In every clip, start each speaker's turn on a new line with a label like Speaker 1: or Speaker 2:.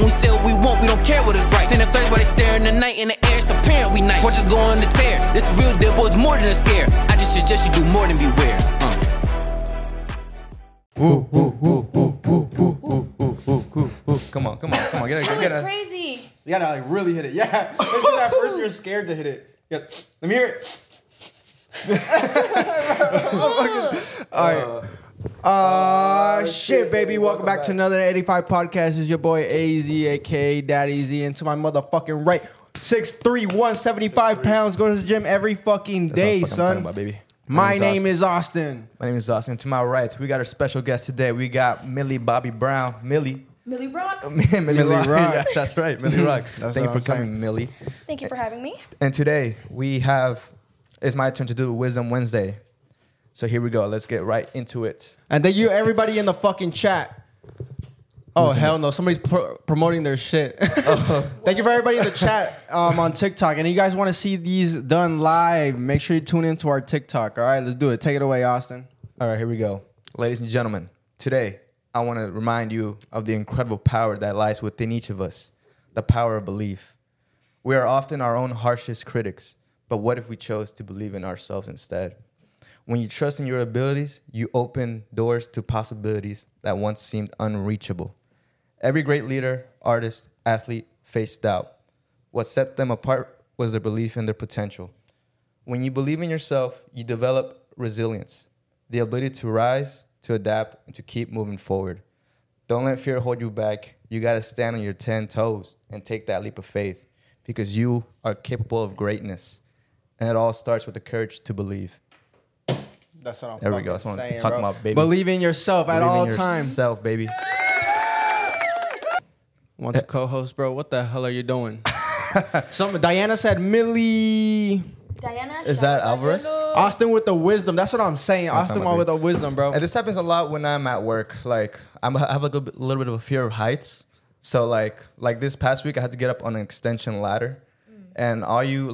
Speaker 1: And we say what we want, we don't care what is right. Sending flags while they stare in the night, in the air, it's apparent we nice. Porches go on the tear. This real deal, boy, it's more than a scare. I just suggest you do more than beware.
Speaker 2: Come on. Get it.
Speaker 3: That was crazy.
Speaker 4: You gotta like really hit it. Yeah. At first you're scared to hit it. Yeah. Let me hear it. All right. Shit, baby. Welcome back to another 85 podcast. It's your boy AZ, aka Daddy Z, and to my motherfucking right, 6'3", 175 pounds. Go to the gym every fucking day,
Speaker 2: That's what I'm
Speaker 4: son.
Speaker 2: talking about, baby.
Speaker 4: My name is Austin.
Speaker 2: My name is Austin. To my right, we got our special guest today. We got Millie Bobby Brown. Millie
Speaker 3: Rock.
Speaker 2: Millie
Speaker 4: Rock.
Speaker 2: Yeah, that's right. Millie Rock.
Speaker 4: That's
Speaker 2: Thank you
Speaker 4: what
Speaker 2: for
Speaker 4: I'm saying.
Speaker 2: coming, Millie.
Speaker 3: Thank you for having me.
Speaker 2: And today it's my turn to do Wisdom Wednesday. So here we go. Let's get right into it.
Speaker 4: And thank you everybody in the fucking chat. Oh, hell no. Somebody's promoting their shit. Thank you for everybody in the chat on TikTok. And if you guys want to see these done live, make sure you tune into our TikTok. All right, let's do it. Take it away, Austin.
Speaker 2: All right, here we go. Ladies and gentlemen, today I want to remind you of the incredible power that lies within each of us, the power of belief. We are often our own harshest critics, but what if we chose to believe in ourselves instead? When you trust in your abilities, you open doors to possibilities that once seemed unreachable. Every great leader, artist, athlete faced doubt. What set them apart was their belief in their potential. When you believe in yourself, you develop resilience, the ability to rise, to adapt, and to keep moving forward. Don't let fear hold you back. You got to stand on your 10 toes and take that leap of faith because you are capable of greatness. And it all starts with the courage to believe.
Speaker 4: That's what I'm
Speaker 2: There we go. That's what I'm
Speaker 4: saying,
Speaker 2: talking
Speaker 4: bro.
Speaker 2: about, baby.
Speaker 4: Believe in yourself at all
Speaker 2: Believe in
Speaker 4: times.
Speaker 2: yourself, baby.
Speaker 4: Want to co-host, bro? What the hell are you doing? Diana said Millie.
Speaker 3: Diana.
Speaker 2: Is that Alvarez?
Speaker 4: Austin with the wisdom. That's what I'm saying.
Speaker 2: That's what I'm
Speaker 4: Austin
Speaker 2: talking
Speaker 4: one
Speaker 2: about,
Speaker 4: with the wisdom, bro.
Speaker 2: And this happens a lot when I'm at work. Like I have like a little bit of a fear of heights. So like this past week, I had to get up on an extension ladder, and all your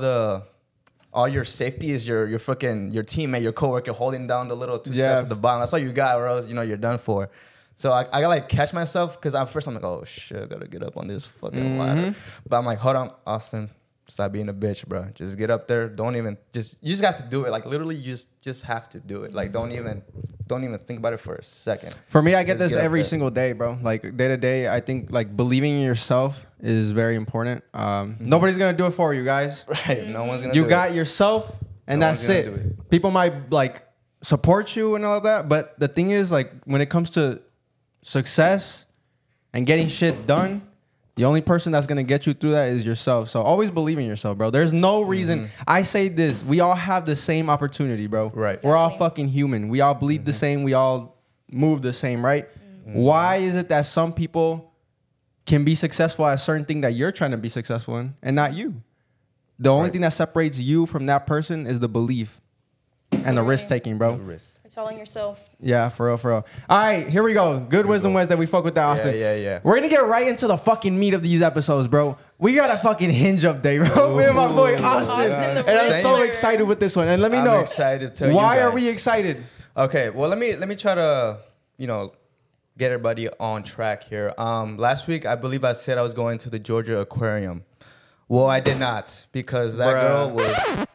Speaker 2: safety is your teammate, your coworker holding down the little two steps at the bottom. That's all you got, or else you're done for. So I gotta like catch myself because at first I'm like, oh shit, I gotta get up on this fucking ladder. But I'm like, hold on, Austin. Stop being a bitch, bro. Just get up there. You just got to do it. Like literally, you just have to do it. Like don't even think about it for a second.
Speaker 4: For me, I get
Speaker 2: Just
Speaker 4: this
Speaker 2: get up
Speaker 4: every
Speaker 2: there.
Speaker 4: single day, bro. Like day to day, I think like believing in yourself is very important. Nobody's gonna do it for you guys.
Speaker 2: Right. No one's gonna do
Speaker 4: You
Speaker 2: it.
Speaker 4: got yourself, and
Speaker 2: No
Speaker 4: that's
Speaker 2: one's gonna
Speaker 4: it.
Speaker 2: do it.
Speaker 4: People might like support you and all that, but the thing is, like when it comes to success and getting shit done, the only person that's gonna get you through that is yourself. So always believe in yourself, bro. There's no reason. I say this: we all have the same opportunity, bro.
Speaker 2: Right.
Speaker 4: We're all fucking human. We all bleed the same. We all move the same, right? Why is it that some people can be successful at a certain thing that you're trying to be successful in, and not you? The only thing that separates you from that person is the belief and the risk taking, bro.
Speaker 2: Risk.
Speaker 3: It's all in yourself.
Speaker 4: Yeah, for real. All right, here we go. Good Wisdom Wednesday. We fuck with that, Austin.
Speaker 2: Yeah.
Speaker 4: We're gonna get right into the fucking meat of these episodes, bro. We got a fucking hinge update, bro. Me and my boy Austin.
Speaker 3: Austin the
Speaker 4: And I'm so
Speaker 3: Riddler.
Speaker 4: excited with this one. And let me know.
Speaker 2: I'm excited to tell
Speaker 4: why
Speaker 2: you
Speaker 4: are
Speaker 2: guys.
Speaker 4: we excited?
Speaker 2: Okay, well let me try to get everybody on track here. Last week I believe I said I was going to the Georgia Aquarium. Well, I did not because that girl was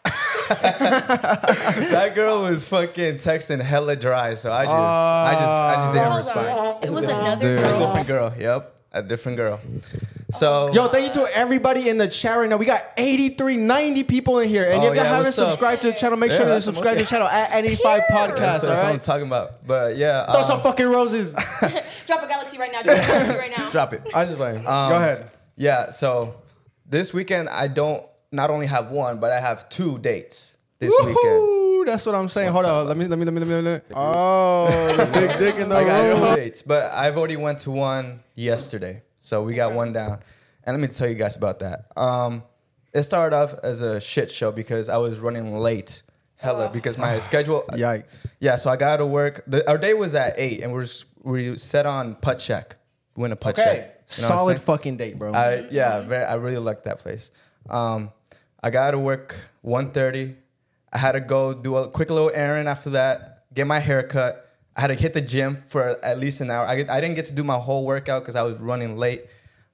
Speaker 2: fucking texting hella dry. So I just didn't
Speaker 3: Hold
Speaker 2: respond.
Speaker 3: on. It was another
Speaker 4: Dude.
Speaker 3: girl.
Speaker 2: Different girl. Yep, a different girl. So
Speaker 4: Yo, thank you to everybody in the chat right now. We got 90 people in here. And
Speaker 2: Oh,
Speaker 4: if you
Speaker 2: yeah,
Speaker 4: haven't
Speaker 2: what's up?
Speaker 4: subscribed to the channel, make
Speaker 2: Yeah,
Speaker 4: sure to
Speaker 2: that's the
Speaker 4: subscribe to the
Speaker 2: most-
Speaker 4: channel at 85 Podcast,
Speaker 2: that's
Speaker 4: all
Speaker 2: what I'm
Speaker 4: right?
Speaker 2: talking about. But yeah,
Speaker 4: Throw some fucking roses.
Speaker 3: Drop a galaxy right now. Drop a galaxy right now.
Speaker 2: drop it.
Speaker 4: I'm just playing. Go ahead.
Speaker 2: Yeah, so this weekend I don't not only have one, but I have 2 dates this weekend.
Speaker 4: Woohoo! That's what I'm saying. Hold on. Let me. Oh, the big dick in the
Speaker 2: I got
Speaker 4: room.
Speaker 2: 2 dates, but I've already went to one yesterday, so we got one down. And let me tell you guys about that. It started off as a shit show because I was running late, hella, because my schedule.
Speaker 4: Yikes.
Speaker 2: Yeah, so I got to work. Our day was at 8, and we set on putt check. Win a putt check. You know what I'm
Speaker 4: Solid
Speaker 2: saying?
Speaker 4: fucking date, bro.
Speaker 2: I really like that place. I got to work 1:30. I had to go do a quick little errand after that, get my hair cut. I had to hit the gym for at least an hour. I didn't get to do my whole workout because I was running late.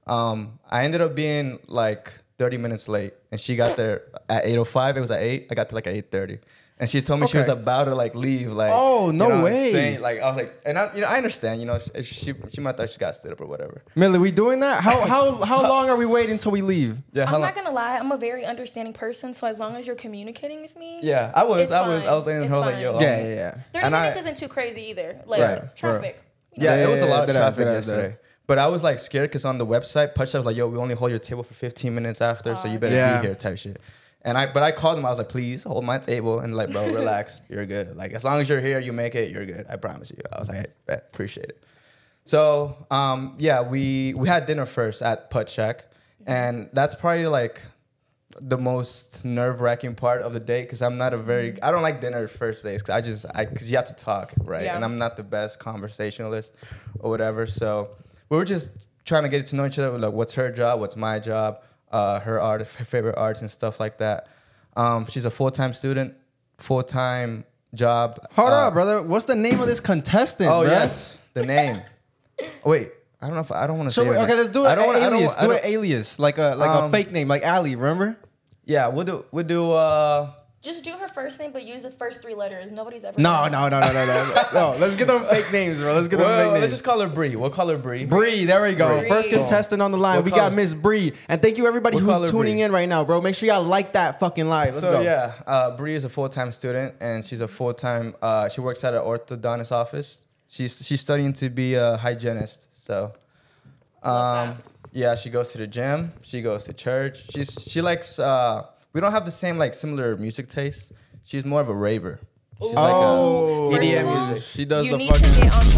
Speaker 2: I ended up being like 30 minutes late, and she got there at 8:05. It was at 8. I got to like at 8:30. And she told me she was about to like leave, like
Speaker 4: oh no
Speaker 2: you know,
Speaker 4: way!
Speaker 2: saying, like I was like, and I understand, you know, she might thought she got stood up or whatever.
Speaker 4: Millie, we doing that? How long are we waiting until we leave?
Speaker 2: Yeah,
Speaker 3: I'm not gonna lie, I'm a very understanding person, so as long as you're communicating with me,
Speaker 2: yeah, I was
Speaker 3: fine.
Speaker 2: thinking,
Speaker 3: It's
Speaker 2: like, yo,
Speaker 3: fine.
Speaker 4: Yeah.
Speaker 3: 30 minutes isn't too crazy either. Like
Speaker 2: Right.
Speaker 3: traffic.
Speaker 2: Yeah, it was a lot of
Speaker 4: Yeah,
Speaker 2: traffic
Speaker 4: yeah.
Speaker 2: yesterday. But I was like scared because on the website, Punch was like, yo, we only hold your table for 15 minutes after, so you better
Speaker 4: Yeah.
Speaker 2: be here type shit. But I called him. I was like, please hold my table. And like, bro, relax. You're good. Like, as long as you're here, you make it, you're good. I promise you. I was like, hey, bet, appreciate it. So, yeah, we had dinner first at Putt Shack. And that's probably like the most nerve-wracking part of the day because I'm not I don't like dinner first days because you have to talk, right?
Speaker 3: Yeah.
Speaker 2: And I'm not the best conversationalist or whatever. So we were just trying to get to know each other. Like, what's her job? What's my job? Her favorite arts and stuff like that. She's a full-time student, full-time job.
Speaker 4: Hold up, brother. What's the name of this contestant?
Speaker 2: Oh,
Speaker 4: bruh?
Speaker 2: yes, the name. Wait, I don't know if I don't want to say her
Speaker 4: Okay,
Speaker 2: name.
Speaker 4: let's do it.
Speaker 2: I don't wanna- I don't-
Speaker 4: alias.
Speaker 2: I
Speaker 4: Do
Speaker 2: don't-
Speaker 4: an alias, like a fake name, like Ali. Remember?
Speaker 2: Yeah, we'll do.
Speaker 3: Just do her first name, but use the first 3 letters. Nobody's ever.
Speaker 4: No.
Speaker 3: done that.
Speaker 4: No, let's get them fake names, bro. Let's get them fake
Speaker 2: Well,
Speaker 4: names.
Speaker 2: let's just call her Bree. We'll call her Bree.
Speaker 4: Bree, there we go.
Speaker 3: Bree.
Speaker 4: First contestant on the line.
Speaker 2: We'll
Speaker 4: We
Speaker 2: call
Speaker 4: got
Speaker 2: her-
Speaker 4: Miss Bree. And thank you everybody
Speaker 2: We'll call
Speaker 4: who's
Speaker 2: her
Speaker 4: tuning
Speaker 2: Bree.
Speaker 4: in right now, bro. Make sure y'all like that fucking live. Let's
Speaker 2: So
Speaker 4: go.
Speaker 2: yeah, Bree is a full-time student, and she's a full-time. She works at an orthodontist office. She's studying to be a hygienist. So, yeah, she goes to the gym. She goes to church. She likes. We don't have the same like similar music tastes. She's more of a raver. She's like
Speaker 4: Oh,
Speaker 2: a
Speaker 3: First
Speaker 2: EDM
Speaker 3: of all,
Speaker 2: music.
Speaker 4: She does
Speaker 3: You
Speaker 4: the
Speaker 3: need
Speaker 4: fucking.
Speaker 3: to get on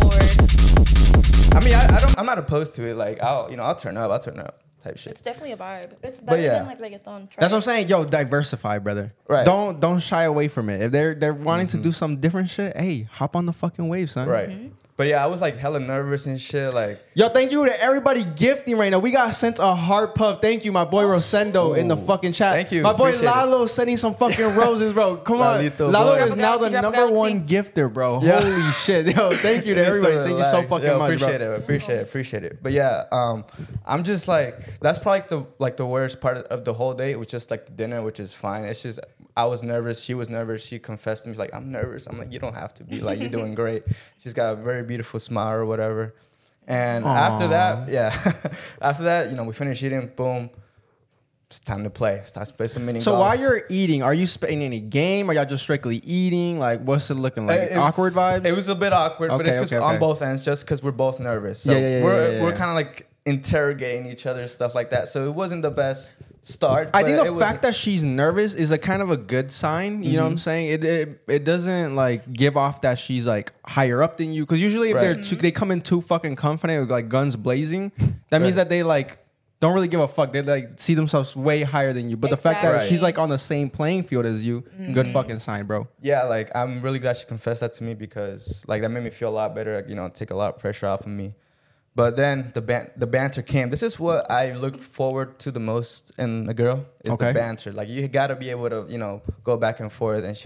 Speaker 3: board.
Speaker 2: I mean, I'm not opposed to it. Like, I'll turn up type shit.
Speaker 3: It's definitely a vibe. It's
Speaker 2: But
Speaker 3: better
Speaker 2: yeah.
Speaker 3: than like reggaeton. Try
Speaker 4: That's what I'm
Speaker 3: it.
Speaker 4: saying. Yo, diversify, brother.
Speaker 2: Right.
Speaker 4: Don't shy away from it. If they're wanting to do some different shit, hey, hop on the fucking wave, son.
Speaker 2: Right.
Speaker 3: Mm-hmm.
Speaker 2: But yeah, I was like hella nervous and shit. Like,
Speaker 4: Yo, thank you to everybody gifting right now. We got sent a heart puff. Thank you, my boy Rosendo in the fucking chat.
Speaker 2: Thank you.
Speaker 4: My boy
Speaker 2: Appreciate it.
Speaker 4: Lalo sending some fucking roses, bro. Come on.
Speaker 2: Lalito,
Speaker 4: Lalo
Speaker 2: boy.
Speaker 4: is now the
Speaker 3: Drop a
Speaker 4: number
Speaker 3: galaxy.
Speaker 4: one gifter, bro.
Speaker 2: Yeah.
Speaker 4: Holy shit. Yo, thank you to everybody. Thank you so fucking much,
Speaker 2: appreciate
Speaker 4: bro.
Speaker 2: it. Appreciate it. But yeah, I'm just like, that's probably the worst part of the whole day. It was just like the dinner, which is fine. It's just I was nervous. She was nervous. She confessed to me, she's like, I'm nervous. I'm like, you don't have to be. Like, you're doing great. She's got a very beautiful smile or whatever. And after that, after that, you know, we finished eating. Boom. It's time to play. Start to play some mini
Speaker 4: So
Speaker 2: golf.
Speaker 4: while you're eating, are you playing any game? Are y'all just strictly eating? Like, what's it looking like?
Speaker 2: It's-
Speaker 4: Awkward vibes?
Speaker 2: It was a bit awkward, but it's
Speaker 4: Okay,
Speaker 2: because
Speaker 4: okay,
Speaker 2: on
Speaker 4: okay.
Speaker 2: both ends, just because we're both nervous. So
Speaker 4: Yeah.
Speaker 2: we're kind of like interrogating each other, stuff like that. So it wasn't the best start.
Speaker 4: I think
Speaker 2: but
Speaker 4: the fact that she's nervous is a kind of a good sign. You know what I'm saying? It doesn't like give off that she's like higher up than you. Because usually if
Speaker 2: Right.
Speaker 4: they come in too fucking confident with like guns blazing, that means
Speaker 2: Right.
Speaker 4: that they like don't really give a fuck. They like see themselves way higher than you. But the fact that
Speaker 3: Exactly.
Speaker 4: she's like on the same playing field as you, good fucking sign, bro.
Speaker 2: yeah, like I'm really glad she confessed that to me because like that made me feel a lot better. You know, take a lot of pressure off of me. But then the banter came. This is what I look forward to the most in a girl is
Speaker 4: Okay.
Speaker 2: the banter. Like you gotta be able to, you know, go back and forth. And she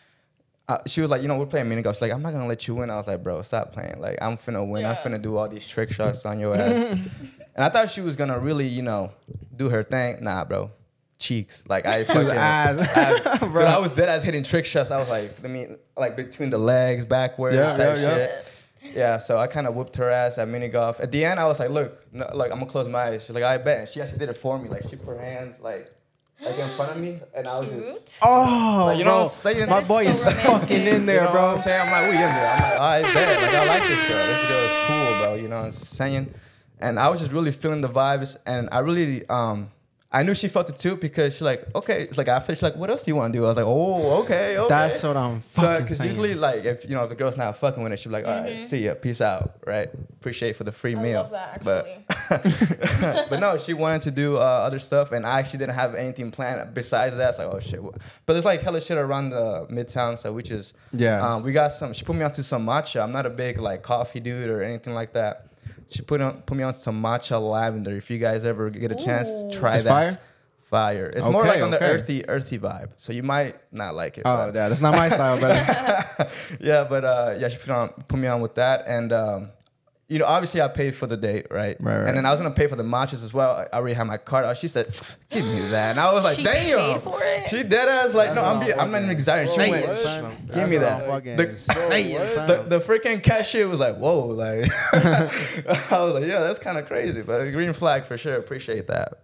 Speaker 2: was like, you know, we're playing mini golf. She's like, I'm not gonna let you win. I was like, bro, stop playing. Like I'm finna win. I'm
Speaker 3: Yeah.
Speaker 2: finna do all these trick shots on your ass. And I thought she was gonna really, you know, do her thing. Nah, bro. Cheeks. Like I fucking
Speaker 4: ass.
Speaker 2: dude, I was dead ass hitting trick shots. I was like between the legs, backwards,
Speaker 4: Yeah,
Speaker 2: type
Speaker 4: yeah, yeah.
Speaker 2: shit. Yeah, so I kind of whooped her ass at mini golf. At the end, I was like, look, no, like I'm gonna close my eyes. She's like, I bet. And she actually did it for me. Like she put her hands like in front of me, and I was just,
Speaker 3: Cute.
Speaker 4: Oh,
Speaker 2: like, you know
Speaker 4: bro.
Speaker 2: what I'm saying?
Speaker 4: My
Speaker 3: That is
Speaker 4: boy
Speaker 3: so
Speaker 4: is
Speaker 3: romantic.
Speaker 4: fucking in
Speaker 2: You
Speaker 4: there,
Speaker 2: know what
Speaker 4: bro.
Speaker 2: I'm saying? I'm like, we in there. I'm like, I bet. Like I like this girl. This girl is cool, bro. You know what I'm saying? And I was just really feeling the vibes, and I really I knew she felt it too because she's like, okay. It's like after she's like, what else do you want to do? I was like, oh, okay.
Speaker 4: That's what I'm
Speaker 2: So,
Speaker 4: fucking
Speaker 2: because
Speaker 4: saying.
Speaker 2: usually, like, if you know, if the girl's not fucking with it, she'll be like, all right, see ya, peace out, right? Appreciate for the free
Speaker 3: I
Speaker 2: meal.
Speaker 3: love that
Speaker 2: But,
Speaker 3: actually.
Speaker 2: but no, she wanted to do other stuff, and I actually didn't have anything planned besides that. It's like, oh shit. But there's like hella shit around the Midtown, so we just we got some. She put me onto some matcha. I'm not a big like coffee dude or anything like that. She put me on some matcha lavender. If you guys ever get a chance,
Speaker 3: Ooh.
Speaker 2: try
Speaker 4: It's
Speaker 2: that.
Speaker 4: fire?
Speaker 2: Fire. It's more
Speaker 4: Okay,
Speaker 2: like on the
Speaker 4: okay.
Speaker 2: earthy vibe. So you might not like it.
Speaker 4: Oh,
Speaker 2: but-
Speaker 4: yeah, that's not my style, brother.
Speaker 2: yeah, but yeah, she put me on with that, and you know, obviously I paid for the date, right?
Speaker 4: Right.
Speaker 2: And then I was gonna pay for the matches as well. I already had my card out. She said, "Give me that," and I was like,
Speaker 3: She
Speaker 2: "Damn!"
Speaker 3: paid for it?
Speaker 2: She dead ass like, "No, I'm not even exaggerating." She went, "Give me that." The freaking cashier was like, "Whoa!" Like, I was like, "Yeah, that's kind of crazy," but green flag for sure. Appreciate that.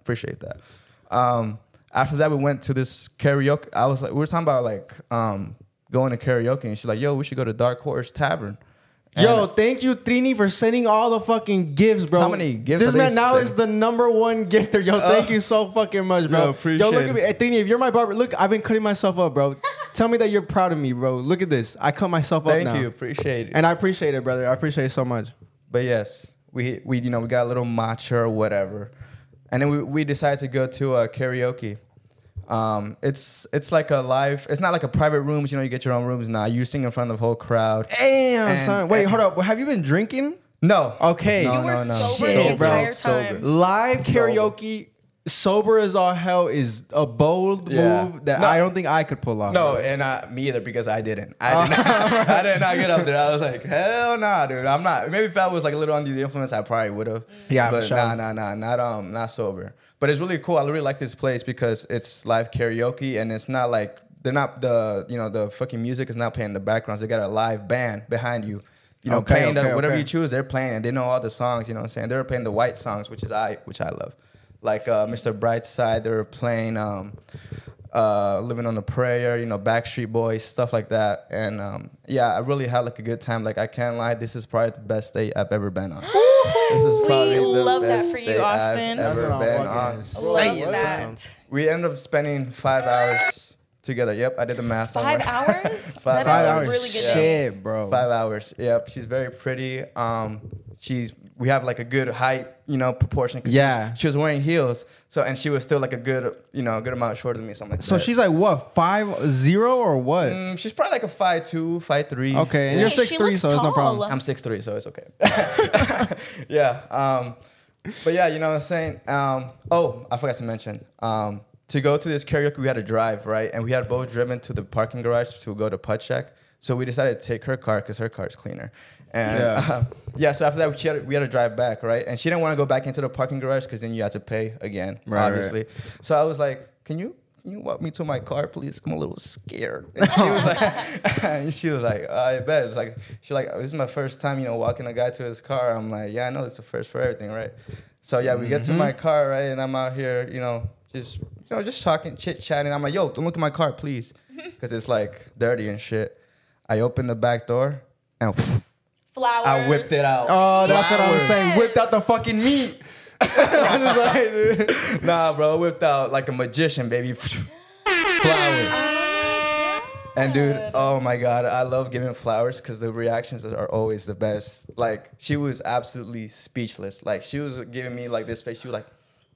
Speaker 2: After that, we went to this karaoke. I was like, we were talking about like going to karaoke, and she's like, "Yo, we should go to Dark Horse Tavern."
Speaker 4: Yo, thank you, Trini, for sending all the fucking gifts, bro.
Speaker 2: How many gifts
Speaker 4: This
Speaker 2: are they
Speaker 4: man now
Speaker 2: sending?
Speaker 4: is the #1 gifter. Yo, thank you so fucking much, bro.
Speaker 2: Yo, appreciate
Speaker 4: Yo, look at me.
Speaker 2: it.
Speaker 4: Hey, Trini, if you're my barber, look, I've been cutting myself up, bro. Tell me that you're proud of me, bro. Look at this. I cut myself up now.
Speaker 2: Thank you, appreciate it.
Speaker 4: And I appreciate it, brother. I appreciate it so much.
Speaker 2: But yes, we you know we got a little matcha or whatever, and then we decided to go to karaoke. It's like a live. It's not like a private rooms. You know, you get your own rooms now. You sing in front of the whole crowd.
Speaker 4: Damn,
Speaker 2: And-
Speaker 4: son. Wait,
Speaker 2: and-
Speaker 4: hold up. Have you been drinking?
Speaker 2: No.
Speaker 4: Okay.
Speaker 2: No,
Speaker 3: You were
Speaker 2: no.
Speaker 3: sober
Speaker 4: Shit,
Speaker 3: the
Speaker 4: bro.
Speaker 3: entire time.
Speaker 2: Sober.
Speaker 4: Live
Speaker 2: Sober.
Speaker 4: karaoke, sober as all hell, is a bold
Speaker 2: Yeah.
Speaker 4: move that
Speaker 2: No.
Speaker 4: I don't think I could pull off.
Speaker 2: No, and me either because I didn't. I did not get up there. I was like, hell nah, dude. I'm not. Maybe if I was like a little under the influence, I probably would have.
Speaker 4: Yeah,
Speaker 2: but
Speaker 4: for sure.
Speaker 2: not sober. But it's really cool. I really like this place because it's live karaoke and it's not like they're not the fucking music is not playing in the backgrounds. They got a live band behind you. You know,
Speaker 4: Okay,
Speaker 2: playing whatever
Speaker 4: okay.
Speaker 2: you choose, they're playing and they know all the songs. You know what I'm saying? They were playing the white songs, which I love. Like Mr. Brightside, they were playing Living on a Prayer, you know, Backstreet Boys, stuff like that. And yeah, I really had like a good time. Like I can't lie, this is probably the best day I've ever been on. This is probably the
Speaker 3: love that
Speaker 2: best
Speaker 3: for you,
Speaker 2: day
Speaker 3: Austin.
Speaker 2: I've ever
Speaker 4: That's what
Speaker 2: been
Speaker 4: I'm
Speaker 2: on.
Speaker 4: fucking
Speaker 3: Love that.
Speaker 2: We ended up spending 5 hours together. Yep, I did the math.
Speaker 3: 5
Speaker 2: somewhere.
Speaker 3: hours?
Speaker 2: 5
Speaker 3: That is
Speaker 2: hours.
Speaker 3: a really good day.
Speaker 4: Shit, bro.
Speaker 2: 5 hours. Yep, she's very pretty. We have like a good height, you know, proportion. 'Cause
Speaker 4: Yeah.
Speaker 2: she was wearing heels, so and she was still like a good amount shorter than me, something like
Speaker 4: So
Speaker 2: that.
Speaker 4: she's like what, 5'0" or what?
Speaker 2: She's probably like a 5'2", 5'3".
Speaker 4: Okay, and
Speaker 3: Hey,
Speaker 4: you're
Speaker 3: she
Speaker 4: 6'3",
Speaker 3: looks
Speaker 4: so it's no
Speaker 3: tall.
Speaker 4: problem.
Speaker 2: I'm 6'3", so it's okay. Yeah. But yeah, you know what I'm saying? Oh, I forgot to mention. To go to this karaoke, we had to drive, right? And we had both driven to the parking garage to go to Putt Shack. So we decided to take her car because her car is cleaner. And
Speaker 4: Yeah.
Speaker 2: so after that, we had to drive back, right? And she didn't want to go back into the parking garage because then you had to pay again,
Speaker 4: Right,
Speaker 2: obviously. So I was like, can you walk me to my car, please? I'm a little scared. And she was like, I bet. It's like, she's like, this is my first time, you know, walking a guy to his car. I'm like, yeah, I know it's the first for everything, right? So yeah, we get to my car, right? And I'm out here, just talking, chit-chatting. I'm like, yo, don't look at my car, please. Because it's like dirty and shit. I opened the back door and
Speaker 3: Flowers.
Speaker 2: I whipped it out.
Speaker 4: Oh, that's what I was
Speaker 2: Flowers.
Speaker 4: saying. Whipped out the fucking meat. I was like, dude.
Speaker 2: Nah, bro, I whipped out like a magician, baby. Flowers. And dude, oh my God, I love giving flowers because the reactions are always the best. Like, she was absolutely speechless. Like, she was giving me like this face. She was like,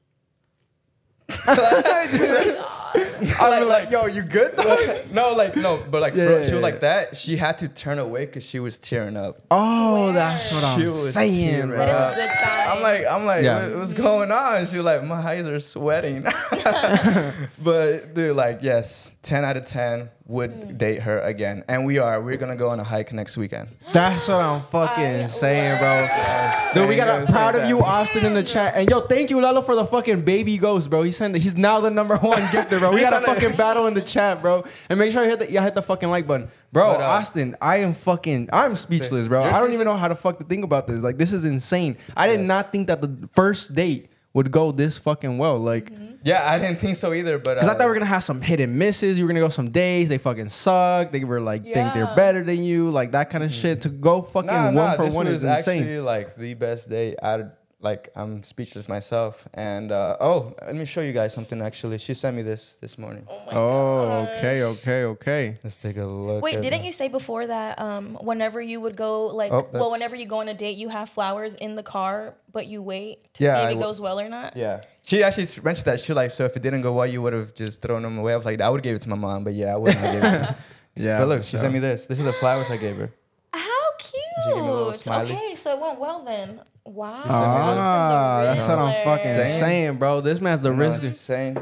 Speaker 4: I was like, yo, you good though?
Speaker 2: no, but like
Speaker 4: Yeah,
Speaker 2: she was
Speaker 4: yeah.
Speaker 2: like that. She had to turn away because she was tearing up.
Speaker 4: Oh, that's what
Speaker 2: She
Speaker 4: I'm
Speaker 2: was
Speaker 4: saying,
Speaker 2: tearing
Speaker 4: bro.
Speaker 3: That is a good sign.
Speaker 2: I'm like,
Speaker 4: Yeah.
Speaker 2: what's going on? She was like, my eyes are sweating. But dude, like, yes, 10 out of 10 would date her again, and we're gonna go on a hike next weekend.
Speaker 4: That's what I'm fucking saying, bro. Dude, we got a
Speaker 2: Saying
Speaker 4: proud of
Speaker 2: that.
Speaker 4: you, Austin, in the chat. And yo, thank you, Lalo, for the fucking baby ghost, bro. He's now the #1 gifter, bro. We
Speaker 2: He's
Speaker 4: got a
Speaker 2: trying to-
Speaker 4: fucking battle in the chat, bro. And make sure you hit the fucking like button. Bro,
Speaker 2: But,
Speaker 4: Austin, I'm speechless, bro.
Speaker 2: You're
Speaker 4: I don't even
Speaker 2: speechless?
Speaker 4: know how to fuck to think about this. Like, this is insane. I did not think that the first date would go this fucking well. Like,
Speaker 2: Yeah, I didn't think so either, but
Speaker 4: because I thought we were gonna have some hit and misses. You were gonna go some days. They fucking suck. They were like think they're
Speaker 3: Yeah.
Speaker 4: better than you. Like that kind of shit. To go fucking one for
Speaker 2: this
Speaker 4: one
Speaker 2: was
Speaker 4: is insane.
Speaker 2: actually like the best day. I'm speechless myself. And let me show you guys something. Actually, she sent me this morning.
Speaker 3: Oh my
Speaker 4: Oh,
Speaker 3: gosh.
Speaker 4: okay.
Speaker 2: Let's take a look.
Speaker 3: Wait,
Speaker 2: at
Speaker 3: didn't
Speaker 2: it.
Speaker 3: you say before that whenever you would go, like,
Speaker 2: Oh, that's-
Speaker 3: whenever you go on a date, you have flowers in the car, but you wait to
Speaker 2: Yeah,
Speaker 3: see if
Speaker 2: I
Speaker 3: it
Speaker 2: w-
Speaker 3: goes well or not?
Speaker 2: Yeah, she actually mentioned that. She like, so if it didn't go well, you would have just thrown them away. I was like, I would give it to my mom, but yeah, I wouldn't have given it to her.
Speaker 4: Yeah.
Speaker 2: But look, she sent me this. This is the flowers I gave her.
Speaker 3: How
Speaker 2: She gave me a little
Speaker 3: cute.
Speaker 2: smiley.
Speaker 3: Okay, so it went well then. Wow.
Speaker 2: sent me this.
Speaker 4: That's what I'm
Speaker 3: Rizzler.
Speaker 4: fucking
Speaker 2: Saying.
Speaker 4: saying, bro. This man's the
Speaker 2: You know,
Speaker 4: risk.
Speaker 2: insane.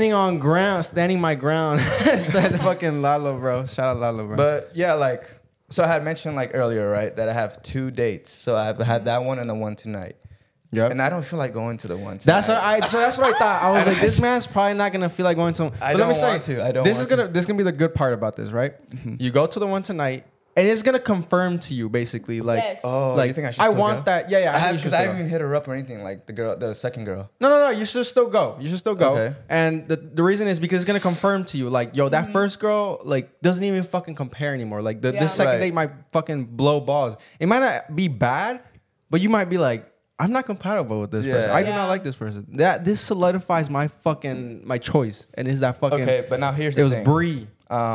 Speaker 4: Standing my ground. Said fucking Lalo, bro. Shout out Lalo, bro.
Speaker 2: But yeah, like, So I had mentioned like earlier, right, that I have 2 dates. So I've had that one and the one tonight.
Speaker 4: Yep.
Speaker 2: And I don't feel like going to the one tonight.
Speaker 4: That's what I thought. I was like, this man's probably not gonna feel like going to.
Speaker 2: I don't want to. I don't
Speaker 4: This
Speaker 2: want
Speaker 4: is gonna. This is gonna be the good part about this, right? You go to the one tonight, and it's gonna confirm to you basically, like,
Speaker 3: Yes.
Speaker 2: Oh,
Speaker 4: like
Speaker 2: you think I should still
Speaker 4: want
Speaker 2: go?
Speaker 4: that. Yeah. I
Speaker 2: Because I haven't even hit her up or anything, like the second girl.
Speaker 4: No. You should still go. You should still go.
Speaker 2: Okay.
Speaker 4: And the reason is because it's gonna confirm to you, like, yo, that first girl, like, doesn't even fucking compare anymore. Like,
Speaker 3: Yeah.
Speaker 4: this second
Speaker 2: Right.
Speaker 4: date might fucking blow balls. It might not be bad, but you might be like, I'm not compatible with this person. I do
Speaker 3: Yeah.
Speaker 4: not like this person. This solidifies my fucking my choice, and is that fucking.
Speaker 2: Okay, but now here's the
Speaker 4: It was
Speaker 2: thing.
Speaker 4: Bree.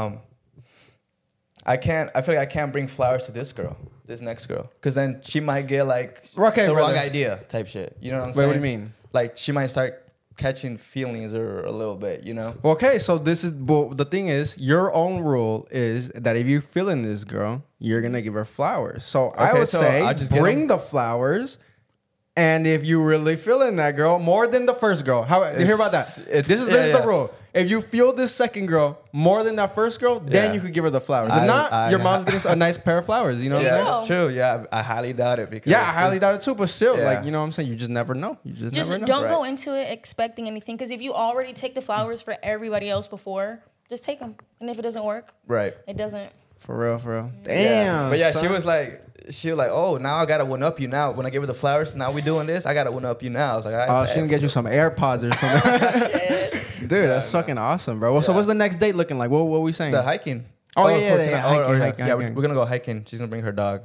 Speaker 2: I feel like I can't bring flowers to this girl, this next girl, because then she might get like
Speaker 4: Okay,
Speaker 2: the wrong
Speaker 4: brother.
Speaker 2: idea type shit. You know what I'm
Speaker 4: Wait,
Speaker 2: saying?
Speaker 4: what do you mean?
Speaker 2: Like she might start catching feelings or a little bit. You know?
Speaker 4: Okay, so this is the thing is your own rule is that if you're feeling this girl, you're gonna give her flowers. So I
Speaker 2: Okay,
Speaker 4: would
Speaker 2: so
Speaker 4: say
Speaker 2: I'll just get
Speaker 4: bring
Speaker 2: 'em.
Speaker 4: the flowers. And if you really feeling that girl more than the first girl, you hear about that? This is the rule. If you feel this second girl more than that first girl, then
Speaker 2: Yeah.
Speaker 4: you could give her the flowers. If
Speaker 2: I-
Speaker 4: not,
Speaker 2: I-
Speaker 4: your mom's getting a nice pair of flowers. You know what I'm
Speaker 2: Yeah,
Speaker 4: saying?
Speaker 2: that's true. Yeah, I highly doubt it because
Speaker 4: Yeah, I highly doubt it too. But still,
Speaker 2: Yeah.
Speaker 4: like, you know what I'm saying? You just never know. You just
Speaker 3: Just
Speaker 4: never know.
Speaker 3: don't go
Speaker 2: Right.
Speaker 3: into it expecting anything. Because if you already take the flowers for everybody else before, just take them. And if it doesn't work,
Speaker 2: Right.
Speaker 3: it doesn't.
Speaker 4: For real.
Speaker 2: Yeah.
Speaker 4: Damn.
Speaker 2: But yeah,
Speaker 4: son.
Speaker 2: she was like, oh, now I gotta one up you now. When I give her the flowers, now we doing this. I gotta one up you now. I was like, all right,
Speaker 4: Oh, she didn't get you some AirPods or something.
Speaker 3: Shit.
Speaker 4: Dude, that's fucking awesome, bro. Well, so
Speaker 2: Yeah.
Speaker 4: what's the next date looking like? What are we saying?
Speaker 2: the hiking.
Speaker 4: Oh, yeah,
Speaker 2: for
Speaker 4: yeah,
Speaker 2: tonight.
Speaker 4: hiking.
Speaker 2: Yeah, we're gonna go hiking. She's gonna bring her dog.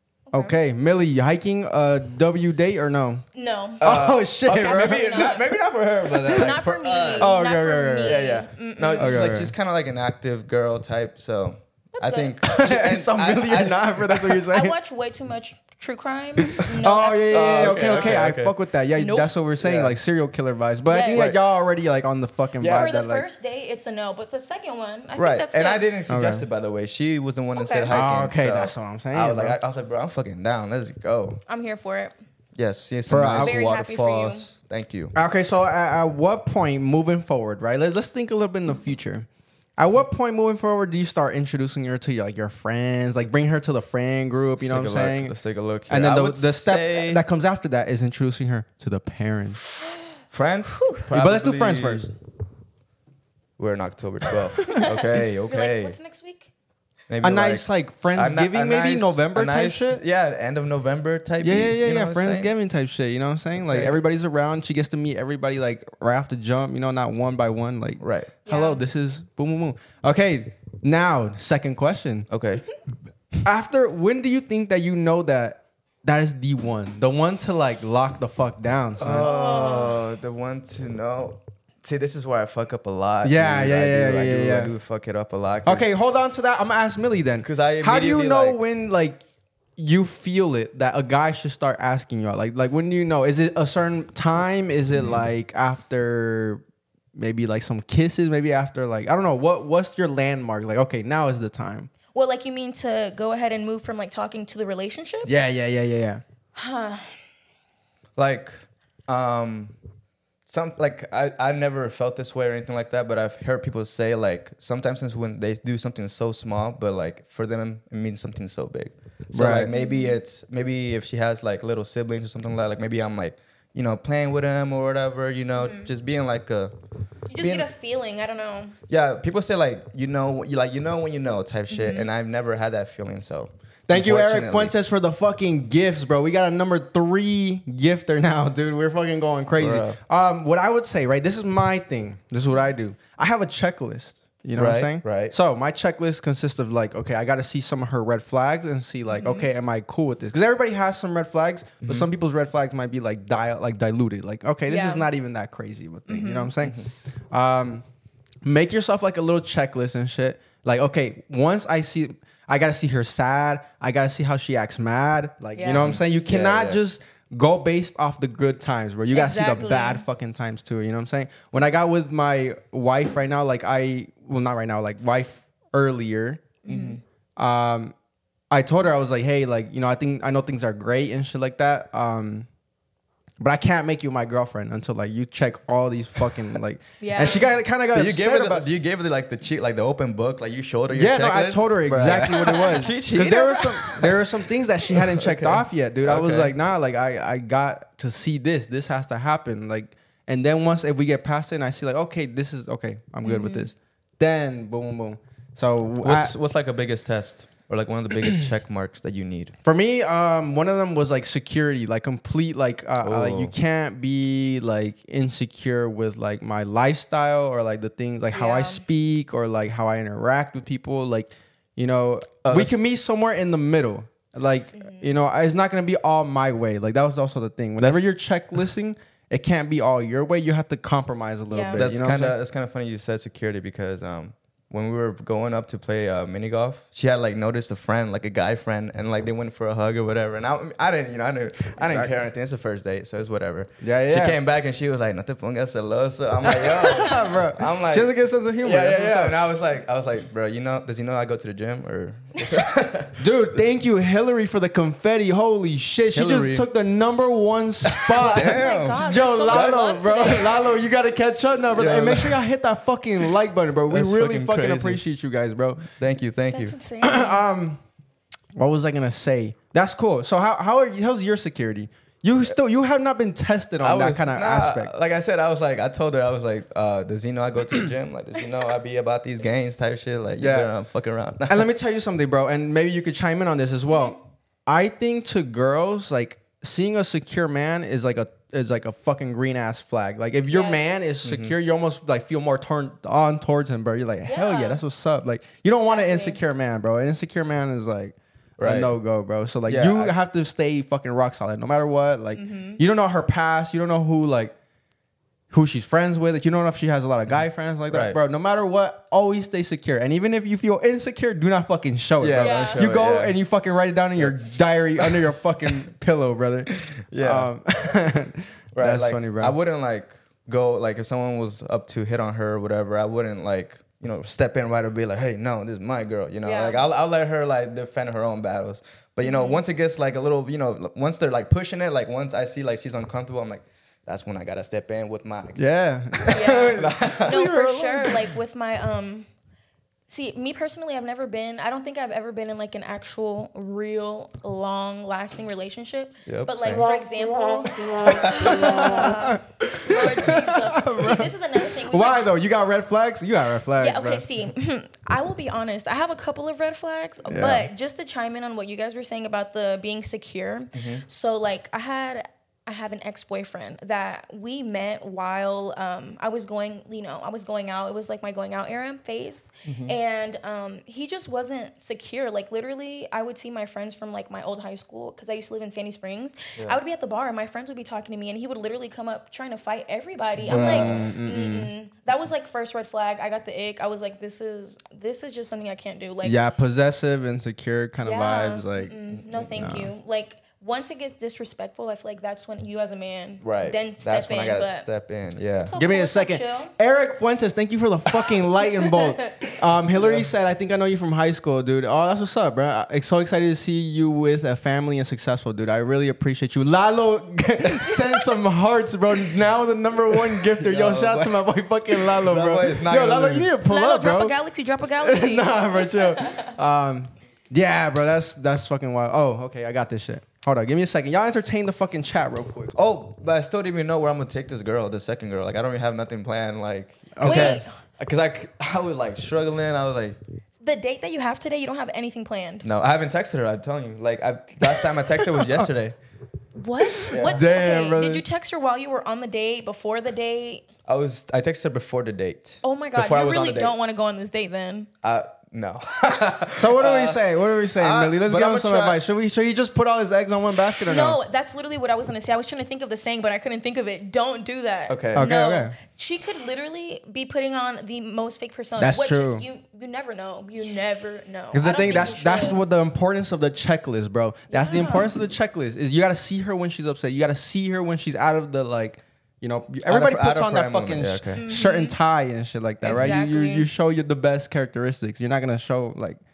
Speaker 4: Okay, Millie, you hiking a W date or no?
Speaker 3: No.
Speaker 4: Oh shit,
Speaker 2: Okay,
Speaker 4: bro.
Speaker 2: maybe not for her, but like
Speaker 3: Not for me.
Speaker 2: us.
Speaker 4: Oh,
Speaker 3: Not
Speaker 4: okay,
Speaker 3: for
Speaker 4: okay,
Speaker 3: me.
Speaker 4: okay.
Speaker 2: Yeah. No, she's,
Speaker 4: Okay,
Speaker 2: like
Speaker 4: okay.
Speaker 2: she's kind of like an active girl type. So I
Speaker 3: That's
Speaker 2: think.
Speaker 4: And so Millie, you're not, bro. That's what you're
Speaker 3: I
Speaker 4: saying.
Speaker 3: watch way too much true crime.
Speaker 4: Oh yeah.
Speaker 2: okay,
Speaker 4: Okay. I
Speaker 2: okay.
Speaker 4: fuck with that. Yeah,
Speaker 3: Nope.
Speaker 4: that's what we're saying,
Speaker 2: Yeah.
Speaker 4: like serial killer vibes. But I
Speaker 3: Yeah.
Speaker 4: think that
Speaker 2: Right.
Speaker 4: y'all already like on the fucking
Speaker 2: Yeah.
Speaker 4: vibe
Speaker 3: For the
Speaker 4: that like.
Speaker 3: first date, it's a no. But the second one, I think
Speaker 2: Right,
Speaker 3: that's
Speaker 2: and
Speaker 3: good.
Speaker 2: I didn't suggest
Speaker 4: Okay.
Speaker 2: it by the way. She was the one that said
Speaker 3: Okay.
Speaker 2: hiking.
Speaker 4: Oh, okay,
Speaker 2: so
Speaker 4: that's what I'm saying,
Speaker 2: I was
Speaker 4: bro.
Speaker 2: like, bro, I'm fucking down. Let's go.
Speaker 3: I'm here for it.
Speaker 2: Yes, see some
Speaker 4: Bro,
Speaker 2: nice
Speaker 4: I'm
Speaker 3: very happy for you.
Speaker 2: waterfalls. Thank you.
Speaker 4: Okay, so at what point moving forward, right? Let's think a little bit in the future. At what point moving forward do you start introducing her to like your friends, like bring her to the friend group? You know what I'm saying?
Speaker 2: Let's take a look. Here.
Speaker 4: And then
Speaker 2: I
Speaker 4: the
Speaker 2: would
Speaker 4: step
Speaker 2: say
Speaker 4: that comes after that is introducing her to the parents.
Speaker 2: friends.
Speaker 4: But let's do
Speaker 2: Probably-
Speaker 4: friends first.
Speaker 2: We're in October 12th. Okay,
Speaker 3: You're like,
Speaker 2: okay.
Speaker 3: what's next week?
Speaker 2: Maybe
Speaker 4: A nice like Friendsgiving, maybe November type shit.
Speaker 2: Yeah, end of November type.
Speaker 4: Yeah,
Speaker 2: beat, you know what I'm saying?
Speaker 4: Friendsgiving type shit. You know what I'm saying? Like
Speaker 2: Okay.
Speaker 4: everybody's around. She gets to meet everybody like right off the jump. You know, not one by one. Like,
Speaker 2: Right.
Speaker 4: hello,
Speaker 3: Yeah.
Speaker 4: this is boom, boom, boom. Okay, now second question.
Speaker 2: Okay.
Speaker 4: After when do you think that you know that is the one to like lock the fuck down? Son?
Speaker 2: Oh, the one to know. See, this is where I fuck up a lot.
Speaker 4: Yeah,
Speaker 2: dude.
Speaker 4: yeah.
Speaker 2: I do fuck it up a lot. 'cause-
Speaker 4: Okay, hold on to that. I'm gonna ask Millie then.
Speaker 2: 'Cause I
Speaker 4: how do you
Speaker 2: immediately,
Speaker 4: know
Speaker 2: like-
Speaker 4: when like you feel it that a guy should start asking you out? Like when do you know? Is it a certain time? Is it like after maybe like some kisses? Maybe after like I don't know. What's your landmark? Like okay, now is the time.
Speaker 3: Well, like you mean to go ahead and move from like talking to the relationship?
Speaker 4: Yeah.
Speaker 2: like I never felt this way or anything like that, but I've heard people say like sometimes it's when they do something so small, but like for them it means something so big. So
Speaker 4: Right.
Speaker 2: like maybe if she has like little siblings or something like maybe I'm like, you know, playing with them or whatever, you know, just being like a
Speaker 3: You just get a feeling. I don't know.
Speaker 2: yeah, people say like you know when you know type shit, and I've never had that feeling. So
Speaker 4: Thank you, Eric
Speaker 2: unfortunately-
Speaker 4: Fuentes, for the fucking gifts, bro. We got a number 3 gifter now, dude. We're fucking going crazy.
Speaker 2: Bruh.
Speaker 4: What I would say, right? This is my thing. This is what I do. I have a checklist. You know what I'm
Speaker 2: Right,
Speaker 4: saying?
Speaker 2: right.
Speaker 4: So my checklist consists of like, okay, I got to see some of her red flags and see like, okay, am I cool with this? Because everybody has some red flags, but some people's red flags might be like diluted. Like, okay, this
Speaker 3: Yeah.
Speaker 4: is not even that crazy of a thing. You know what I'm saying? Make yourself like a little checklist and shit. Like, okay, once I gotta see her sad. I gotta see how she acts mad. Like, you know what I'm saying? You cannot
Speaker 2: yeah.
Speaker 4: just go based off the good times, bro. You gotta see the
Speaker 3: Exactly.
Speaker 4: bad fucking times too. You know what I'm saying? When I got with my wife right now, like not right now, like wife earlier. I told her I was like, hey, like, you know, I know things are great and shit like that. but I can't make you my girlfriend until like you check all these fucking like.
Speaker 3: Yeah.
Speaker 4: And she kind of got
Speaker 2: Do you
Speaker 4: upset
Speaker 2: give her
Speaker 4: about.
Speaker 2: do you give her like the cheat, like the open book, like you showed her your
Speaker 4: Yeah, no,
Speaker 2: checklist?
Speaker 4: I told her exactly what it was.
Speaker 2: She
Speaker 4: Because
Speaker 2: cheated,
Speaker 4: there were some things that she hadn't checked off yet, dude. I was
Speaker 2: Okay.
Speaker 4: like, nah, like I got to see this. This has to happen. Like, and then once if we get past it and I see like, okay, this is okay, I'm good with this. Then boom, boom. So
Speaker 2: What's like a biggest test or like one of the biggest check marks that you need?
Speaker 4: for me, one of them was like security, like complete, like you can't be like insecure with like my lifestyle or like the things like how I
Speaker 3: Yeah.
Speaker 4: speak or like how I interact with people. Like, you know, we
Speaker 2: that's-
Speaker 4: can meet somewhere in the middle. Like, you know, it's not gonna be all my way. Like that was also the thing. Whenever
Speaker 2: That's-
Speaker 4: you're checklisting, it can't be all your way. You have to compromise a little
Speaker 3: Yeah.
Speaker 4: bit.
Speaker 2: That's
Speaker 4: you know what I'm saying?
Speaker 2: kind of funny you said security because when we were going up to play mini golf, she had like noticed a friend, like a guy friend, and like they went for a hug or whatever. And I didn't care anything. It's the first date, so it's whatever.
Speaker 4: Yeah.
Speaker 2: She came back and she was like, "No te pongas celoso." I'm like, "Yo,"
Speaker 4: Bro,
Speaker 2: I'm like,
Speaker 4: she has a good sense of humor.
Speaker 2: yeah,
Speaker 4: That's
Speaker 2: yeah,
Speaker 4: what's
Speaker 2: yeah.
Speaker 4: up.
Speaker 2: And I was like, bro, does he know I go to the gym or?
Speaker 4: Dude, thank you, Hillary, for the confetti. Holy shit. She
Speaker 2: Hillary.
Speaker 4: just took the #1 spot.
Speaker 3: Oh my God,
Speaker 4: Yo,
Speaker 3: there's so much
Speaker 4: Lalo,
Speaker 3: love
Speaker 4: bro.
Speaker 3: today.
Speaker 4: Lalo, you got to catch up now, brother.
Speaker 2: Yeah,
Speaker 4: And make
Speaker 2: man.
Speaker 4: sure y'all hit that fucking like button, bro. We
Speaker 2: That's
Speaker 4: really
Speaker 2: fucking
Speaker 4: fucking
Speaker 2: crazy.
Speaker 4: appreciate you guys, bro.
Speaker 2: Thank you.
Speaker 3: That's insane.
Speaker 4: What was I going to say? That's cool. So how's your security? You have not been tested on that kind of aspect.
Speaker 2: Like I said, I told her, I was like, does he know I go to the gym? Like, does he know I be about these gains type shit? Like,
Speaker 4: Yeah.
Speaker 2: I'm fucking around.
Speaker 4: And let me tell you something, bro, and maybe you could chime in on this as well. I think to girls, like seeing a secure man is like a fucking green ass flag. Like if your
Speaker 3: Yes.
Speaker 4: man is secure, you almost like feel more turned on towards him, bro. You're like, hell yeah,
Speaker 3: Yeah.
Speaker 4: that's what's up. Like you don't want an
Speaker 3: Exactly.
Speaker 4: insecure man, bro. An insecure man is like a
Speaker 2: Right.
Speaker 4: no go, bro. So like
Speaker 2: Yeah,
Speaker 4: you
Speaker 2: I-
Speaker 4: have to stay fucking rock solid no matter what. Like you don't know her past, you don't know who she's friends with. Like, you don't know if she has a lot of guy friends like that,
Speaker 2: Right.
Speaker 4: bro. No matter what, always stay secure. And even if you feel insecure, do not fucking show it,
Speaker 2: Yeah,
Speaker 4: bro.
Speaker 3: don't show
Speaker 4: You
Speaker 2: it,
Speaker 4: go
Speaker 2: yeah.
Speaker 4: and you fucking write it down in your diary under your fucking pillow, brother.
Speaker 2: Yeah.
Speaker 4: Right.
Speaker 2: Right,
Speaker 4: That's
Speaker 2: like,
Speaker 4: funny, bro.
Speaker 2: I wouldn't like go like if someone was up to hit on her or whatever. I wouldn't like step in right away, be like, hey, no, this is my girl.
Speaker 3: Yeah.
Speaker 2: Like I'll let her like defend her own battles. But once it gets like a little, once they're like pushing it, like once I see like she's uncomfortable, I'm like, that's when I gotta step in with my.
Speaker 4: Yeah.
Speaker 3: Yeah. No, for sure. Like with my see, me personally, I don't think I've ever been in like an actual real long lasting relationship.
Speaker 2: Yep,
Speaker 3: But like
Speaker 2: same.
Speaker 3: for example, Lord Jesus. See, this is another thing.
Speaker 4: Why though? You got red flags? You got red flags.
Speaker 3: Yeah, okay,
Speaker 4: bro.
Speaker 3: see, I will be honest. I have a couple of red flags,
Speaker 4: Yeah.
Speaker 3: but just to chime in on what you guys were saying about the being secure.
Speaker 4: Mm-hmm.
Speaker 3: So like I have an ex-boyfriend that we met while I was going out. It was like my going out era phase.
Speaker 4: Mm-hmm.
Speaker 3: And he just wasn't secure. Like literally, I would see my friends from like my old high school, because I used to live in Sandy Springs. I would be at the bar and my friends would be talking to me and he would literally come up trying to fight everybody. I'm like, mm-mm. That was like first red flag. I got the ick. I was like, this is just something I can't do. Like,
Speaker 4: Yeah, possessive, insecure kind of
Speaker 3: yeah,
Speaker 4: vibes. Like,
Speaker 3: no, thank you. Like, once it gets disrespectful, I feel like that's when you as a man
Speaker 2: Right.
Speaker 3: then
Speaker 2: That's
Speaker 3: step
Speaker 2: when
Speaker 3: in.
Speaker 2: I gotta
Speaker 3: But
Speaker 2: step in. Yeah.
Speaker 3: it's
Speaker 4: give me
Speaker 3: okay,
Speaker 4: a
Speaker 3: it's so
Speaker 4: second.
Speaker 3: chill.
Speaker 4: Eric Fuentes, thank you for the fucking light and bolt. Hillary said, I think I know you from high school, dude. Oh, that's what's up, bro. I'm so excited to see you with a family and successful, dude. I really appreciate you. Lalo sent some hearts, bro. Now the #1 gifter. Yo, shout out to my boy fucking Lalo,
Speaker 2: That
Speaker 4: bro.
Speaker 2: boy is not
Speaker 4: Yo,
Speaker 2: gonna
Speaker 4: Lalo,
Speaker 2: lose.
Speaker 4: you need to pull
Speaker 3: Lalo,
Speaker 4: up,
Speaker 3: drop
Speaker 4: bro.
Speaker 3: a galaxy, drop a galaxy.
Speaker 4: Nah, bro, chill. Yeah, bro, that's fucking wild. Oh, okay, I got this shit. Hold on, give me a second. Y'all entertain the fucking chat real quick.
Speaker 2: Oh, but I still don't even know where I'm gonna take this girl, the second girl. Like I don't even have nothing planned. Like,
Speaker 4: Okay.
Speaker 3: Wait,
Speaker 2: cause I was like struggling. I was like,
Speaker 3: the date that you have today, you don't have anything planned.
Speaker 2: no, I haven't texted her. I'm telling you. Like last time I texted was yesterday.
Speaker 3: What? What?
Speaker 4: Damn,
Speaker 3: okay.
Speaker 4: brother.
Speaker 3: Did you text her while you were on the date, before the date?
Speaker 2: I texted her before the date.
Speaker 3: Oh my God,
Speaker 2: Before I
Speaker 3: you
Speaker 2: was on
Speaker 3: really
Speaker 2: the date.
Speaker 3: don't want to go on this date then.
Speaker 2: No.
Speaker 4: So what are we saying? What are we saying, Millie? Let's
Speaker 2: but
Speaker 4: give
Speaker 2: I'ma
Speaker 4: him some
Speaker 2: try-
Speaker 4: advice. Should he just put all his eggs on one basket or no?
Speaker 3: No, that's literally what I was gonna say. I was trying to think of the saying, but I couldn't think of it. Don't do that.
Speaker 2: Okay.
Speaker 4: Okay,
Speaker 3: No.
Speaker 4: okay.
Speaker 3: She could literally be putting on the most fake persona.
Speaker 4: That's
Speaker 3: which
Speaker 4: true.
Speaker 3: You never know. You never know.
Speaker 4: Because the
Speaker 3: I don't
Speaker 4: thing,
Speaker 3: think you
Speaker 4: that's
Speaker 3: should.
Speaker 4: what the importance of the checklist, bro. That's the
Speaker 3: Yeah.
Speaker 4: importance of the checklist is you got to see her when she's upset. You got to see her when she's out of the everybody puts
Speaker 2: out of
Speaker 4: on that
Speaker 2: her element.
Speaker 4: fucking
Speaker 2: Yeah, okay.
Speaker 3: Mm-hmm.
Speaker 4: shirt and tie and shit like that, right? You
Speaker 3: Exactly.
Speaker 4: show you the best characteristics. You're not gonna show like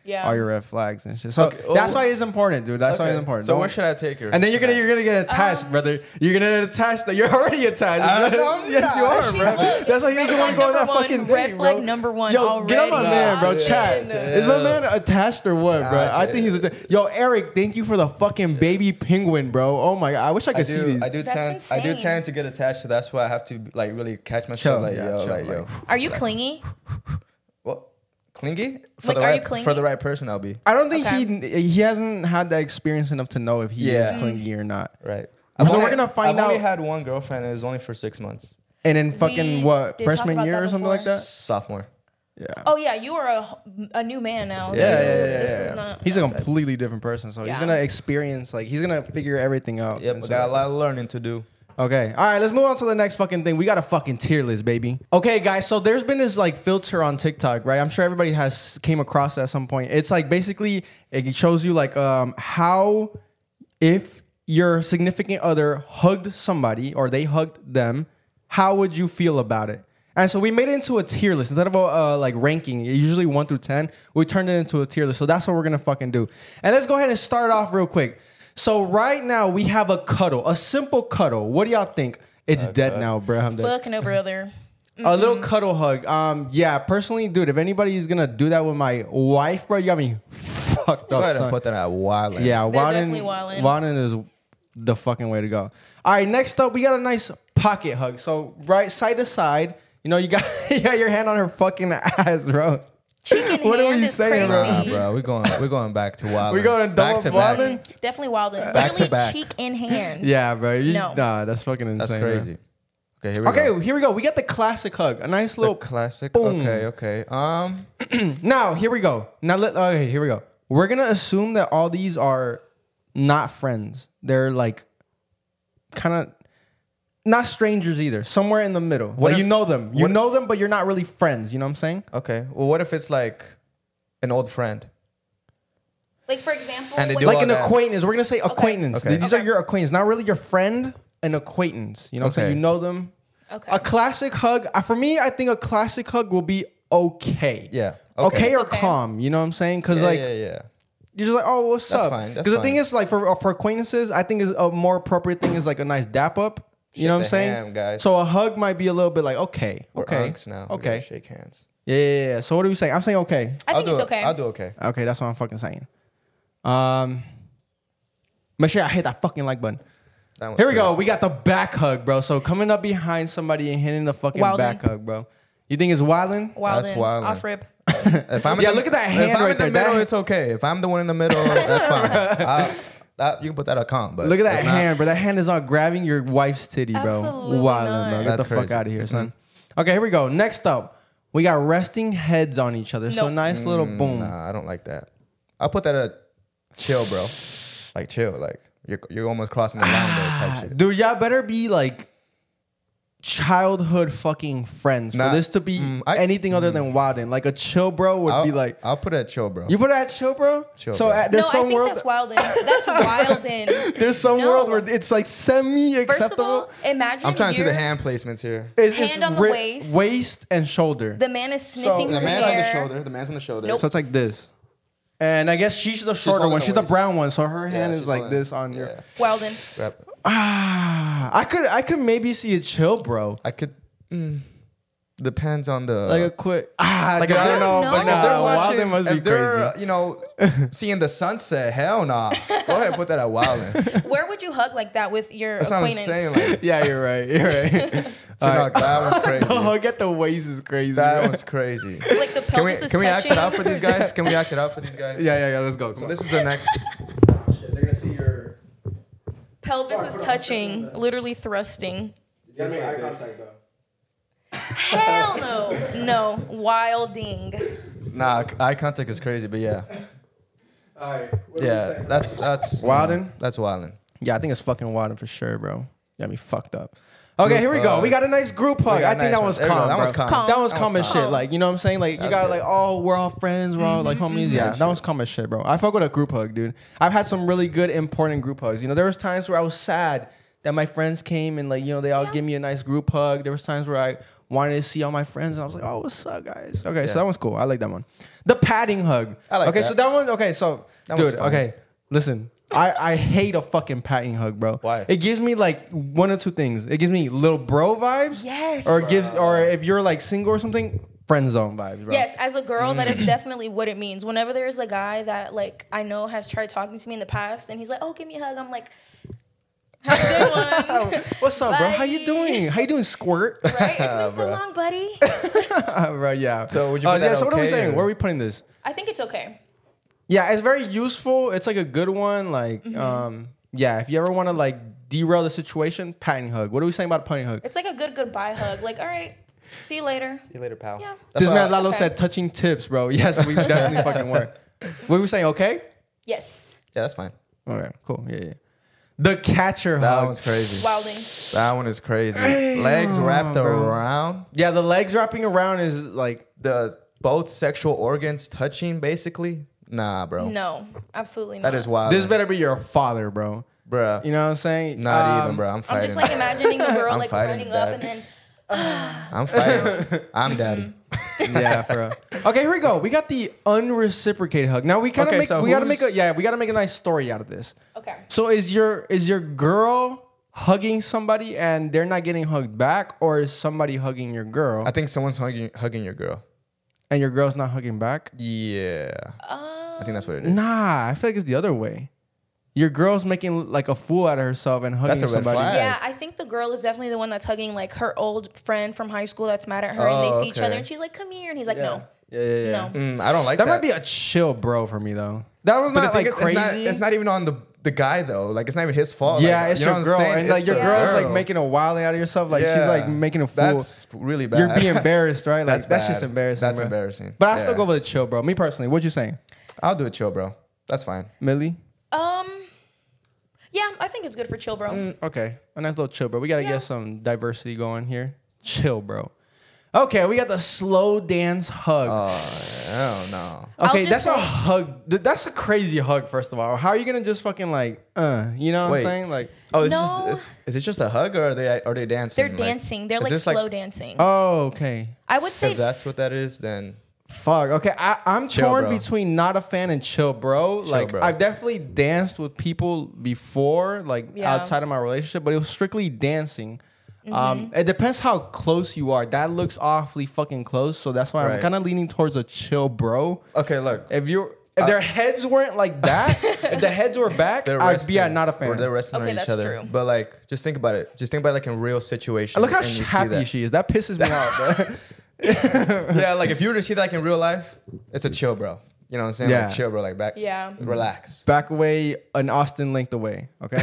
Speaker 3: Yeah.
Speaker 4: all your red flags and shit. So
Speaker 2: Okay,
Speaker 4: that's
Speaker 2: oh.
Speaker 4: why it's important, dude. That's why
Speaker 2: Okay,
Speaker 4: it's important.
Speaker 2: So
Speaker 4: Don't-
Speaker 2: where should I take her?
Speaker 4: And then you're gonna get attached, brother. You're gonna get attached. You're already attached.
Speaker 2: I'm
Speaker 4: yes,
Speaker 2: not.
Speaker 4: you are,
Speaker 3: See,
Speaker 4: bro.
Speaker 3: look,
Speaker 4: That's why he
Speaker 3: red
Speaker 4: doesn't want to go on
Speaker 3: flag
Speaker 4: that
Speaker 3: number
Speaker 4: fucking
Speaker 3: one, red
Speaker 4: date,
Speaker 3: flag
Speaker 4: bro.
Speaker 3: number one
Speaker 4: Yo,
Speaker 3: already.
Speaker 4: get on my man, bro.
Speaker 3: Nah,
Speaker 4: Chat.
Speaker 3: chill.
Speaker 4: Is my man attached or what, bro?
Speaker 2: Nah,
Speaker 4: I think he's attached. Yo, Eric, thank you for the fucking baby penguin, bro. Oh my god, I wish I could see these.
Speaker 2: I do
Speaker 3: That's
Speaker 2: tend
Speaker 3: insane.
Speaker 2: to get attached, so that's why I have to like really catch myself.
Speaker 4: Chill,
Speaker 2: Like
Speaker 4: yeah,
Speaker 2: yo,
Speaker 4: chill,
Speaker 2: like yo.
Speaker 3: Are you clingy?
Speaker 2: What? Clingy?
Speaker 3: Like, are you clingy?
Speaker 2: For the right person, I'll be
Speaker 4: I don't think
Speaker 3: Okay.
Speaker 4: he hasn't had that experience enough to know if he is
Speaker 2: Yeah.
Speaker 4: clingy or not.
Speaker 2: right.
Speaker 4: So we're gonna find
Speaker 2: I've only
Speaker 4: out-
Speaker 2: had one girlfriend. And it was only for 6 months.
Speaker 4: And then fucking
Speaker 3: We
Speaker 4: what
Speaker 3: did talk
Speaker 4: freshman
Speaker 3: about
Speaker 4: year
Speaker 3: that
Speaker 4: or something
Speaker 3: before.
Speaker 4: like that.
Speaker 2: Sophomore.
Speaker 4: Yeah.
Speaker 3: Oh yeah, you are a new man now.
Speaker 2: Yeah,
Speaker 3: This
Speaker 4: yeah.
Speaker 3: is not.
Speaker 4: He's a completely different person, so he's
Speaker 3: Yeah.
Speaker 4: gonna experience he's gonna figure everything out.
Speaker 2: Yep.
Speaker 4: And
Speaker 2: I
Speaker 4: so-
Speaker 2: got a lot of learning to do.
Speaker 4: Okay. All right, let's move on to the next fucking thing. We got a fucking tier list, baby. Okay, guys, so there's been this like filter on TikTok, right? I'm sure everybody has came across it at some point. It's like basically it shows you like how if your significant other hugged somebody or they hugged them, how would you feel about it? And so we made it into a tier list instead of a like ranking. Usually 1 through 10. We turned it into a tier list. So that's what we're gonna fucking do. And let's go ahead and start off real quick. So right now we have a cuddle, a simple cuddle. What do y'all think? It's dead now, bro. I'm dead.
Speaker 3: Fuck no, brother.
Speaker 4: A little cuddle hug. Yeah, personally, dude, if anybody's gonna do that with my wife, bro, you got me fucked
Speaker 2: Go
Speaker 4: up.
Speaker 2: ahead and
Speaker 4: Son.
Speaker 2: put that out wild.
Speaker 4: Yeah,
Speaker 3: definitely
Speaker 4: wildin',
Speaker 3: wildin'.
Speaker 4: wildin' is the fucking way to go. All right, next up, we got a nice pocket hug. So right side to side, you know, you got your hand on her fucking ass, bro.
Speaker 3: Chicken
Speaker 4: What are
Speaker 3: hand
Speaker 4: we
Speaker 3: is
Speaker 4: saying, bro?
Speaker 3: crazy.
Speaker 2: Bro, we're going back to wild.
Speaker 4: We going
Speaker 2: back
Speaker 4: double
Speaker 2: to back.
Speaker 4: wildin'?
Speaker 3: Definitely wildin'.
Speaker 2: Back to
Speaker 3: Literally
Speaker 2: back.
Speaker 3: cheek in hand.
Speaker 4: Yeah, bro.
Speaker 3: No.
Speaker 4: Nah, that's fucking insane.
Speaker 2: That's
Speaker 4: bro.
Speaker 2: crazy. Okay, here we go.
Speaker 4: Okay, here we go. We got the classic hug. A nice
Speaker 2: The
Speaker 4: little.
Speaker 2: classic.
Speaker 4: boom.
Speaker 2: Okay.
Speaker 4: Now, here we go. Okay, here we go. We're going to assume that all these are not friends. They're like kind of not strangers either. Somewhere in the middle.
Speaker 2: What
Speaker 4: Like you
Speaker 2: if-
Speaker 4: know them. You
Speaker 2: what-
Speaker 4: know them, but you're not really friends. You know what I'm saying?
Speaker 2: Okay. Well, what if it's like an old friend?
Speaker 3: Like for example,
Speaker 2: And they
Speaker 3: like,
Speaker 2: do
Speaker 4: Like
Speaker 2: all
Speaker 4: an
Speaker 2: that.
Speaker 4: acquaintance. We're going to say acquaintance.
Speaker 2: Okay.
Speaker 4: These are your acquaintance. Not really your friend, an acquaintance. You know what I'm saying?
Speaker 2: Okay.
Speaker 4: You know them.
Speaker 3: okay.
Speaker 4: A classic hug. For me, I think a classic hug will be okay.
Speaker 2: Yeah.
Speaker 4: Okay, or
Speaker 3: Okay.
Speaker 4: calm. You know what I'm saying? Because like.
Speaker 2: yeah.
Speaker 4: You're just like, oh, what's
Speaker 2: That's
Speaker 4: up?
Speaker 2: fine, that's
Speaker 4: Because the thing
Speaker 2: fine.
Speaker 4: is, like, for acquaintances, I think is a more appropriate thing is like a nice dap up. You know what I'm
Speaker 2: the
Speaker 4: saying?
Speaker 2: hand, guys.
Speaker 4: So a hug might be a little bit like, okay,
Speaker 2: We're
Speaker 4: okay,
Speaker 2: unks now. We
Speaker 4: okay,
Speaker 2: gotta shake hands.
Speaker 4: yeah. So what are we saying? I'm saying okay.
Speaker 3: I think
Speaker 2: I'll
Speaker 3: it's
Speaker 2: do
Speaker 3: okay.
Speaker 2: I'll do okay.
Speaker 4: Okay, that's what I'm fucking saying. Make sure I hit that fucking like button.
Speaker 2: That one's
Speaker 4: Here we go.
Speaker 2: crazy.
Speaker 4: We got the back hug, bro. So coming up behind somebody and hitting the fucking
Speaker 3: Wildin'.
Speaker 4: back hug, bro. You think it's wildin'?
Speaker 3: Wildin',
Speaker 2: wildin'.
Speaker 3: off rip.
Speaker 2: If I'm in
Speaker 4: Yeah,
Speaker 2: the-
Speaker 4: look at that
Speaker 2: if
Speaker 4: hand
Speaker 2: I'm
Speaker 4: right
Speaker 2: in the
Speaker 4: there. That
Speaker 2: middle,
Speaker 4: hand-
Speaker 2: it's okay. If I'm the one in the middle, that's fine. You can put that on comp. But
Speaker 4: Look at that
Speaker 2: if not-
Speaker 4: hand, bro. That hand is on grabbing your wife's titty, bro.
Speaker 3: Absolutely
Speaker 4: Wildin',
Speaker 3: not.
Speaker 4: bro. Get
Speaker 2: That's
Speaker 4: the fuck
Speaker 2: crazy.
Speaker 4: out of here, son. Okay, here we go. Next up, we got resting heads on each other. So
Speaker 3: Nope.
Speaker 4: nice little boom.
Speaker 2: Nah, I don't like that. I'll put that at chill, bro. Like chill. Like you're almost crossing the line there type shit.
Speaker 4: Dude, y'all better be like childhood fucking friends
Speaker 2: Nah,
Speaker 4: for this to be anything other than wildin'. Like a chill bro would be like,
Speaker 2: I'll put it at chill, bro.
Speaker 4: you put it at chill bro?
Speaker 2: Chill,
Speaker 4: so
Speaker 2: bro.
Speaker 4: there's
Speaker 3: No, I
Speaker 4: some
Speaker 3: think
Speaker 4: world
Speaker 3: that's wildin'. That's wildin'.
Speaker 4: there's some
Speaker 3: No.
Speaker 4: world where it's like semi
Speaker 3: First of
Speaker 4: acceptable.
Speaker 3: all, imagine
Speaker 2: I'm trying to see the
Speaker 3: you're-
Speaker 2: hand placements here.
Speaker 4: It's
Speaker 3: hand on the waist.
Speaker 4: waist and shoulder.
Speaker 3: The man is sniffing
Speaker 2: The
Speaker 3: her
Speaker 2: man's on the
Speaker 3: hair.
Speaker 2: shoulder. The man's on the shoulder.
Speaker 3: Nope.
Speaker 4: So it's like this. And I guess she's the shorter
Speaker 2: holding
Speaker 4: one.
Speaker 2: the
Speaker 4: She's the
Speaker 2: waist.
Speaker 4: brown one. So her hand
Speaker 2: she's
Speaker 4: is like
Speaker 2: holding-
Speaker 4: this on your.
Speaker 2: Yeah.
Speaker 3: Wildin'.
Speaker 2: Grab-
Speaker 4: I could maybe see a chill, bro.
Speaker 2: I could. Depends on the.
Speaker 4: Like a quick.
Speaker 2: Like
Speaker 4: dude,
Speaker 2: if
Speaker 4: I don't
Speaker 2: they're-
Speaker 4: know,
Speaker 3: No.
Speaker 4: but
Speaker 2: Like if they're
Speaker 4: nah,
Speaker 2: watching,
Speaker 4: Wildin' must be
Speaker 2: if they're
Speaker 4: crazy.
Speaker 2: seeing the sunset, hell nah. Go ahead and put that at Wildin'.
Speaker 3: Where would you hug like that with your
Speaker 2: That's what I'm
Speaker 3: acquaintance?
Speaker 2: saying. Like,
Speaker 4: Yeah, you're right. You're right.
Speaker 2: so no, that one's crazy.
Speaker 4: The hug at the waist is crazy.
Speaker 2: That
Speaker 4: bro.
Speaker 2: one's crazy.
Speaker 3: Like the
Speaker 2: Can we
Speaker 3: pelvis is
Speaker 2: can we act
Speaker 3: touching.
Speaker 2: it out for these guys? Can we act it out for these guys?
Speaker 4: Yeah. Let's go.
Speaker 2: So this is the next.
Speaker 4: They're gonna see your.
Speaker 3: Pelvis is touching, literally thrusting.
Speaker 4: You gotta make eye contact though.
Speaker 3: Hell no. No. Wilding.
Speaker 2: Nah, eye contact is crazy, but yeah,
Speaker 4: All right.
Speaker 2: yeah, that's
Speaker 4: Wildin'?
Speaker 2: That's Wildin'.
Speaker 4: Yeah, I think it's fucking Wildin' for sure, bro. Got me fucked up. Okay, here we go. We got a nice group hug.
Speaker 2: got
Speaker 4: I
Speaker 2: a
Speaker 4: think
Speaker 2: nice
Speaker 4: that
Speaker 2: one.
Speaker 4: was
Speaker 2: There we go.
Speaker 4: calm.
Speaker 2: That
Speaker 4: bro.
Speaker 2: was calm.
Speaker 3: Calm.
Speaker 4: That was
Speaker 2: That
Speaker 4: calm
Speaker 2: was
Speaker 4: as
Speaker 3: calm.
Speaker 4: shit. Like, you know what I'm saying? Like, you
Speaker 2: That's
Speaker 4: got
Speaker 2: good.
Speaker 4: like, oh, we're all friends. We're all like homies. Yeah, that was calm as shit, bro. I fuck with a group hug, dude. I've had some really good, important group hugs. You know, there was times where I was sad that my friends came and like, you know, they all give me a nice group hug. There was times where I wanted to see all my friends, and I was like, "Oh, what's up, guys?" Okay,
Speaker 2: Yeah.
Speaker 4: so that one's cool. I like that one. The patting hug.
Speaker 2: I like
Speaker 4: okay,
Speaker 2: that.
Speaker 4: so that one. Okay, so
Speaker 2: That was
Speaker 4: dude.
Speaker 2: fun.
Speaker 4: Okay, listen. I hate a fucking patting hug, bro.
Speaker 2: Why?
Speaker 4: It gives me like one or two things. It gives me little bro vibes.
Speaker 3: Yes.
Speaker 4: Or it gives, or if you're like single or something, friend zone vibes, bro.
Speaker 3: Yes, as a girl, that
Speaker 2: Mm.
Speaker 3: is definitely what it means. Whenever there's a guy that like I know has tried talking to me in the past, and he's like, "Oh, give me a hug," I'm like, "Have a good one."
Speaker 4: What's up, bro? How you
Speaker 3: Bye.
Speaker 4: doing? How you doing, squirt?
Speaker 3: Right? It's been so
Speaker 2: Bro.
Speaker 3: long, buddy.
Speaker 4: Bro, yeah.
Speaker 2: So would you put that
Speaker 4: so what are we
Speaker 2: okay,
Speaker 4: saying?
Speaker 2: or-
Speaker 4: Where are we putting this?
Speaker 3: I think it's okay.
Speaker 4: Yeah, it's very useful. It's like a good one. Like,
Speaker 3: Mm-hmm.
Speaker 4: yeah, if you ever want to like derail the situation, patting hug. What are we saying about patting hug?
Speaker 3: It's like a good goodbye hug. Like, all right, see you later.
Speaker 2: See you later, pal.
Speaker 3: Yeah.
Speaker 2: That's
Speaker 4: This
Speaker 2: why
Speaker 4: man Lalo
Speaker 3: okay.
Speaker 4: said touching tips, bro. Yes, we definitely fucking were. What were we saying? Okay.
Speaker 3: Yes.
Speaker 2: Yeah, that's fine.
Speaker 4: Okay, cool. Yeah. The catcher
Speaker 2: That
Speaker 4: hug.
Speaker 2: one's crazy.
Speaker 3: Wilding.
Speaker 2: That one is crazy. Legs wrapped
Speaker 4: bro.
Speaker 2: around.
Speaker 4: Yeah, the legs wrapping around is like.
Speaker 2: The both sexual organs touching, basically. Nah, bro.
Speaker 3: No, absolutely not.
Speaker 2: That is wild.
Speaker 4: This better be your father, bro.
Speaker 2: Bruh.
Speaker 4: You know what I'm saying?
Speaker 2: Not even, bro. I'm
Speaker 3: I'm
Speaker 2: fighting.
Speaker 3: just like imagining the girl
Speaker 2: I'm
Speaker 3: like
Speaker 2: fighting
Speaker 3: running
Speaker 2: that.
Speaker 3: up and then
Speaker 2: I'm fighting. I'm daddy.
Speaker 4: Yeah, for real. Okay, here we go. We got the unreciprocated hug. Now we kind of
Speaker 2: Okay,
Speaker 4: make
Speaker 2: so
Speaker 4: we gotta make a
Speaker 2: who's-
Speaker 4: we gotta make a nice story out of this.
Speaker 3: okay.
Speaker 4: So is your girl hugging somebody and they're not getting hugged back, or is somebody hugging your girl
Speaker 2: I think someone's hugging your girl.
Speaker 4: and your girl's not hugging back?
Speaker 2: Yeah. I think that's what it is.
Speaker 4: Nah, I feel like it's the other way. Your girl's making like a fool out of herself and hugging
Speaker 2: That's a red
Speaker 4: somebody.
Speaker 2: flag.
Speaker 3: Yeah, I think the girl is definitely the one that's hugging like her old friend from high school that's mad at her, and they
Speaker 2: Oh,
Speaker 3: see each
Speaker 2: okay.
Speaker 3: other, and she's like, "Come here," and he's like, "No,
Speaker 4: Yeah.
Speaker 3: no."
Speaker 2: I don't like that.
Speaker 4: That might be a chill bro for me though. That was
Speaker 2: But
Speaker 4: not
Speaker 2: the thing
Speaker 4: like
Speaker 2: is,
Speaker 4: crazy.
Speaker 2: it's not even on the guy though. Like it's not even his fault.
Speaker 4: yeah,
Speaker 2: like,
Speaker 4: it's
Speaker 2: you know
Speaker 4: your
Speaker 2: what I'm
Speaker 4: girl,
Speaker 2: saying?
Speaker 4: and like
Speaker 2: It's
Speaker 4: your
Speaker 2: the
Speaker 4: girl's like
Speaker 2: girl.
Speaker 4: making a wilding out of yourself. Like she's
Speaker 2: Yeah.
Speaker 4: like making a fool.
Speaker 2: That's really bad.
Speaker 4: You're being embarrassed, right? Like that's just
Speaker 2: bad.
Speaker 4: embarrassing.
Speaker 2: That's
Speaker 4: bro.
Speaker 2: embarrassing.
Speaker 4: But I still
Speaker 2: Yeah.
Speaker 4: go with a chill, bro. Me personally, what you saying,
Speaker 2: I'll do it chill, bro. That's fine.
Speaker 4: Millie?
Speaker 3: Yeah, I think it's good for chill, bro.
Speaker 4: Okay, a nice little chill, bro. We gotta
Speaker 3: Yeah.
Speaker 4: get some diversity going here. Chill, bro. Okay, we got the slow dance hug.
Speaker 2: Oh, hell no.
Speaker 3: I'll
Speaker 4: Okay,
Speaker 3: just
Speaker 4: that's a
Speaker 3: say-
Speaker 4: hug. That's a crazy hug. First of all, how are you gonna just fucking like, you know what
Speaker 2: Wait.
Speaker 4: I'm saying? Like,
Speaker 2: Oh, it's
Speaker 3: No.
Speaker 2: just, is it just a hug or are they dancing?
Speaker 3: They're dancing. They're
Speaker 2: is
Speaker 3: like
Speaker 2: this
Speaker 3: slow dancing.
Speaker 4: oh, okay.
Speaker 3: I would say
Speaker 2: If that's what that is, then
Speaker 4: Fuck. Okay, I'm
Speaker 2: Chill,
Speaker 4: torn
Speaker 2: bro.
Speaker 4: between not a fan and chill, bro. Like,
Speaker 2: bro.
Speaker 4: I've definitely danced with people before, like
Speaker 3: Yeah.
Speaker 4: outside of my relationship, but it was strictly dancing. It depends how close you are. That looks awfully fucking close, so that's why I'm
Speaker 2: Right.
Speaker 4: kind of leaning towards a chill, bro.
Speaker 2: okay. Look,
Speaker 4: If their heads weren't like that, if the heads were back,
Speaker 2: they're
Speaker 4: I'd
Speaker 2: resting,
Speaker 4: be not a
Speaker 2: or they're
Speaker 4: fan.
Speaker 2: resting
Speaker 3: Okay,
Speaker 2: on each
Speaker 3: that's
Speaker 2: other.
Speaker 3: true.
Speaker 2: But like, just think about it. Just think about it like in real situations.
Speaker 4: Look how
Speaker 2: and you see
Speaker 4: happy
Speaker 2: that.
Speaker 4: she is. That pisses me off, bro.
Speaker 2: Yeah, like if you were to see that like in real life, it's a chill, bro. You know what I'm saying?
Speaker 4: Yeah.
Speaker 2: Like chill, bro. Like back.
Speaker 3: Yeah.
Speaker 2: Relax.
Speaker 4: Back away, an Austin length away. Okay.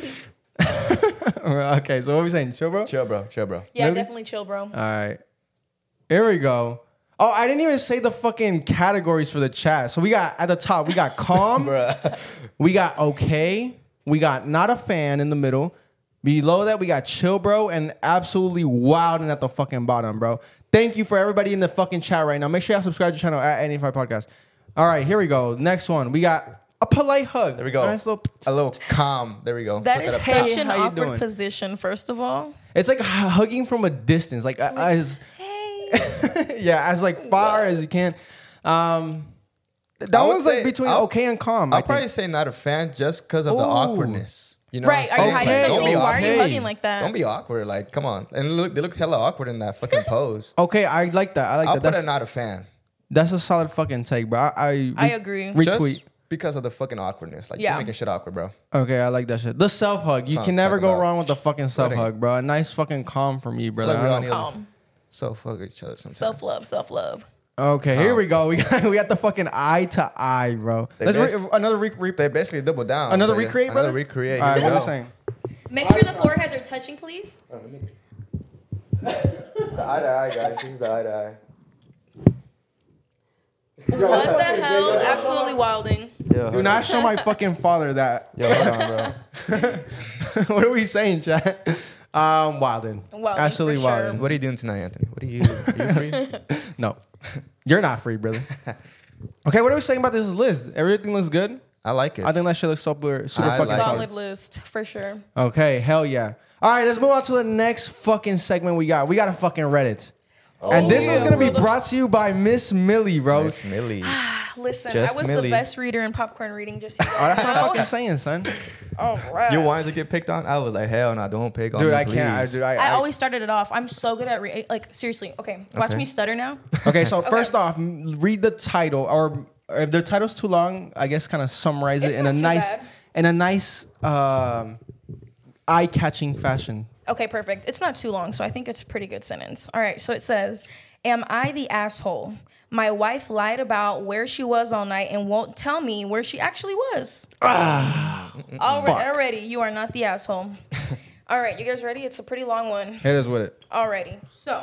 Speaker 4: Okay. So what are we saying? Chill, bro.
Speaker 2: Chill, bro. Chill, bro.
Speaker 3: yeah,
Speaker 4: Really?
Speaker 3: definitely chill, bro.
Speaker 4: All right. Here we go. Oh, I didn't even say the fucking categories for the chat. So we got at the top, we got calm,
Speaker 2: Bruh.
Speaker 4: we got okay, we got not a fan in the middle. Below that, we got chill, bro, and absolutely wilding at the fucking bottom, bro. Thank you for everybody in the fucking chat right now. Make sure y'all subscribe to the channel at N85 Podcast. All right, here we go. Next one, we got a polite hug.
Speaker 2: There we go.
Speaker 4: A nice little.
Speaker 2: A little calm. There we go.
Speaker 3: That
Speaker 2: Put
Speaker 3: is
Speaker 2: up
Speaker 4: Hey,
Speaker 2: top.
Speaker 3: such an
Speaker 4: how you
Speaker 3: awkward
Speaker 4: doing?
Speaker 3: position, first of all.
Speaker 4: It's like hugging from a distance, like as
Speaker 3: Hey.
Speaker 4: yeah, as like far as you can. That
Speaker 2: I would
Speaker 4: one's like
Speaker 2: say-
Speaker 4: between
Speaker 2: I'll-
Speaker 4: okay and calm.
Speaker 2: I'll
Speaker 4: I
Speaker 2: probably
Speaker 4: think.
Speaker 2: say not a fan just because of the
Speaker 4: Ooh.
Speaker 2: awkwardness. You know
Speaker 3: Right,
Speaker 2: what
Speaker 3: are
Speaker 2: I'm
Speaker 3: you
Speaker 2: saying?
Speaker 3: hiding
Speaker 2: Like,
Speaker 3: something?
Speaker 2: don't be
Speaker 3: Why are you
Speaker 4: awkward.
Speaker 3: hugging like that?
Speaker 2: Don't be awkward. Like, come on. And they look hella awkward in that fucking pose.
Speaker 4: Okay, I like that. I like
Speaker 2: I'll
Speaker 4: that.
Speaker 2: put
Speaker 4: That's,
Speaker 2: a not a fan.
Speaker 4: that's a solid fucking take, bro.
Speaker 3: I agree.
Speaker 4: Retweet.
Speaker 2: Just because of the fucking awkwardness. Like,
Speaker 3: Yeah.
Speaker 2: you're making shit awkward, bro.
Speaker 4: Okay, I like that shit. The self hug. You
Speaker 2: Something
Speaker 4: can never
Speaker 2: talk
Speaker 4: go
Speaker 2: about.
Speaker 4: wrong with the fucking self hug, bro. A nice fucking calm from you, brother.
Speaker 2: Like we all need
Speaker 3: Calm.
Speaker 2: so fuck each other sometimes.
Speaker 3: Self-love, self-love.
Speaker 4: Okay, here we go. We got the fucking eye to eye, bro.
Speaker 2: They
Speaker 4: Let's
Speaker 2: bas-
Speaker 4: another
Speaker 2: They basically double down.
Speaker 4: another
Speaker 2: but yeah,
Speaker 4: recreate,
Speaker 2: Another
Speaker 4: brother.
Speaker 2: recreate.
Speaker 4: All right,
Speaker 2: Here
Speaker 4: what
Speaker 2: we
Speaker 4: are
Speaker 2: go.
Speaker 4: we saying?
Speaker 3: Make sure the foreheads are touching, please.
Speaker 2: Eye to eye, guys. This is eye to eye.
Speaker 3: What the hell? Absolutely wilding.
Speaker 2: Yo,
Speaker 4: Do not show my fucking father that.
Speaker 2: Yo, hold on, bro.
Speaker 4: What are we saying, chat? Wildin'.
Speaker 3: Wildin',
Speaker 4: Absolutely
Speaker 3: for sure.
Speaker 4: wildin'.
Speaker 2: What are you doing tonight, Anthony? What are you free?
Speaker 4: No, you're not free, brother. Okay, what are we saying about this list? Everything looks good.
Speaker 2: I like it.
Speaker 4: I think that shit looks super
Speaker 2: I
Speaker 4: fucking
Speaker 2: like
Speaker 4: solid.
Speaker 3: Solid list, for sure.
Speaker 4: Okay, hell yeah. All right, let's move on to the next fucking segment we got. We got a fucking Reddit. And this one's gonna be
Speaker 3: yeah.
Speaker 4: brought to you by Miss Millie, bro.
Speaker 2: Miss Millie.
Speaker 3: Listen,
Speaker 2: Just
Speaker 3: I was
Speaker 2: Millie.
Speaker 3: the best reader in popcorn reading. Just
Speaker 4: Oh, that's what I'm fucking saying, son.
Speaker 3: all right.
Speaker 2: You wanted to get picked on? I was like, hell no, don't pick on
Speaker 4: Dude,
Speaker 2: me,
Speaker 4: I can't.
Speaker 2: please.
Speaker 3: I always started it off. I'm so good at like seriously. Okay, watch
Speaker 2: Okay.
Speaker 3: me stutter now.
Speaker 4: Okay, so first off, read the title, or if the title's too long, I guess kind of summarize
Speaker 3: It's
Speaker 4: it in
Speaker 3: not
Speaker 4: a
Speaker 3: too
Speaker 4: nice,
Speaker 3: bad.
Speaker 4: eye-catching fashion.
Speaker 3: Okay, perfect. It's not too long, so I think it's a pretty good sentence. All right, so it says, "Am I the asshole? My wife lied about where she was all night and won't tell me where she actually was." Already, you are not the asshole. All right, you guys ready? It's a pretty long one.
Speaker 4: Hit us with it.
Speaker 3: Alrighty, so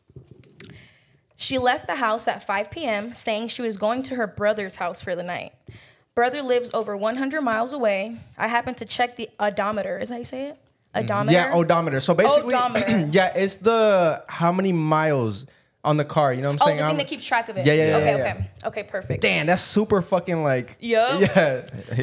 Speaker 3: she left the house at 5 p.m. saying she was going to her brother's house for the night. Brother lives over 100 miles away. I happened to check the odometer. Is that how you say it? Odometer?
Speaker 4: Yeah, odometer. So basically,
Speaker 3: Odometer.
Speaker 4: yeah, it's the how many miles on the car. You know what I'm
Speaker 3: Oh,
Speaker 4: saying?
Speaker 3: the thing that keeps track of it.
Speaker 4: Yeah, yeah, yeah,
Speaker 3: Okay,
Speaker 4: yeah,
Speaker 3: okay. Okay, perfect.
Speaker 4: Damn, that's super fucking like.
Speaker 3: Yup.
Speaker 4: Yeah.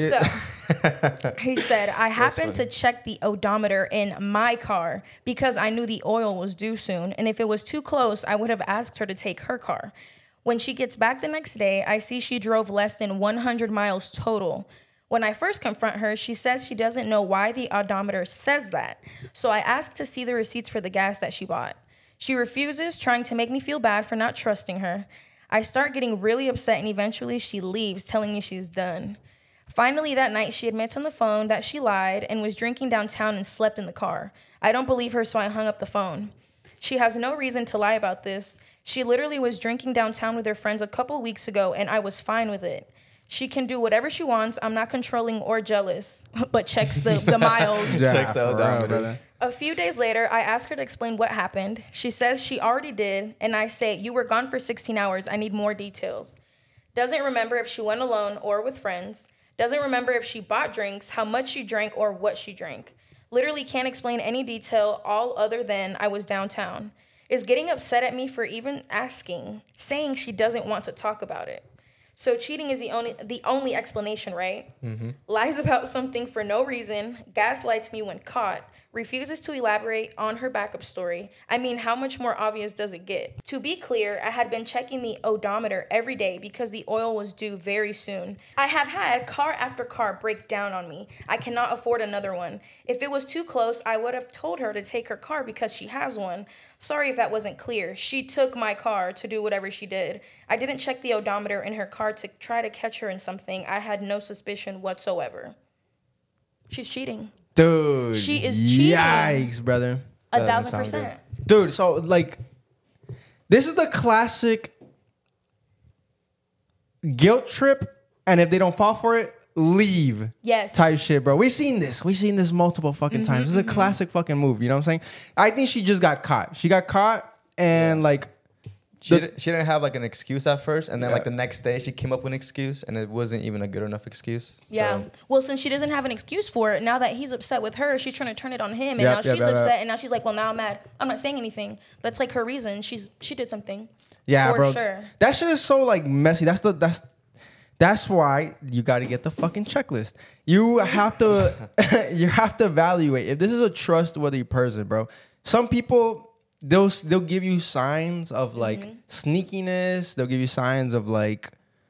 Speaker 3: So he said, I happened to check the odometer in my car because I knew the oil was due soon. And if it was too close, I would have asked her to take her car. When she gets back the next day, I see she drove less than 100 miles total. When I first confront her, she says she doesn't know why the odometer says that. So I ask to see the receipts for the gas that she bought. She refuses, trying to make me feel bad for not trusting her. I start getting really upset, and eventually she leaves, telling me she's done. Finally, that night, she admits on the phone that she lied and was drinking downtown and slept in the car. I don't believe her, so I hung up the phone. She has no reason to lie about this. She literally was drinking downtown with her friends a couple weeks ago, and I was fine with it. She can do whatever she wants. I'm not controlling or jealous, but checks the miles.
Speaker 4: Yeah,
Speaker 2: Checks the
Speaker 4: for real,
Speaker 2: odometer.
Speaker 4: brother.
Speaker 3: A few days later, I ask her to explain what happened. She says she already did, and I say, you were gone for 16 hours. I need more details. Doesn't remember if she went alone or with friends. Doesn't remember if she bought drinks, how much she drank, or what she drank. Literally can't explain any detail all other than I was downtown. Is getting upset at me for even asking, saying she doesn't want to talk about it. So cheating is the only explanation, right? Mm-hmm. Lies about something for no reason, gaslights me when caught, refuses to elaborate on her backup story. I mean, how much more obvious does it get? To be clear, I had been checking the odometer every day because the oil was due very soon. I have had car after car break down on me. I cannot afford another one. If it was too close, I would have told her to take her car because she has one. Sorry if that wasn't clear. She took my car to do whatever she did. I didn't check the odometer in her car to try to catch her in something. I had no suspicion whatsoever. She's cheating.
Speaker 4: Dude.
Speaker 3: She is cheating.
Speaker 4: Yikes, brother.
Speaker 3: 1,000%.
Speaker 4: Dude, so like, this is the classic guilt trip, and if they don't fall for it, leave.
Speaker 3: Yes.
Speaker 4: Type shit, bro. We've seen this multiple fucking times. This is a classic fucking move. You know what I'm saying? I think she just got caught. She got caught, and like,
Speaker 2: She didn't have like an excuse at first, and then
Speaker 4: Yeah.
Speaker 2: like the next day she came up with an excuse, and it wasn't even a good enough excuse.
Speaker 3: Yeah.
Speaker 2: So,
Speaker 3: Well, since she doesn't have an excuse for it, now that he's upset with her, she's trying to turn it on him, and
Speaker 4: Yep,
Speaker 3: now
Speaker 4: yep,
Speaker 3: she's
Speaker 4: yep,
Speaker 3: upset,
Speaker 4: yep.
Speaker 3: and now she's like, well, now I'm mad. I'm not saying anything. That's like her reason. She did something.
Speaker 4: yeah,
Speaker 3: For
Speaker 4: bro.
Speaker 3: sure.
Speaker 4: That shit is so like messy. That's why you got to get the fucking checklist. You have to you have to evaluate if this is a trustworthy person, bro. Some people they'll give you signs of like sneakiness. They'll give you signs of like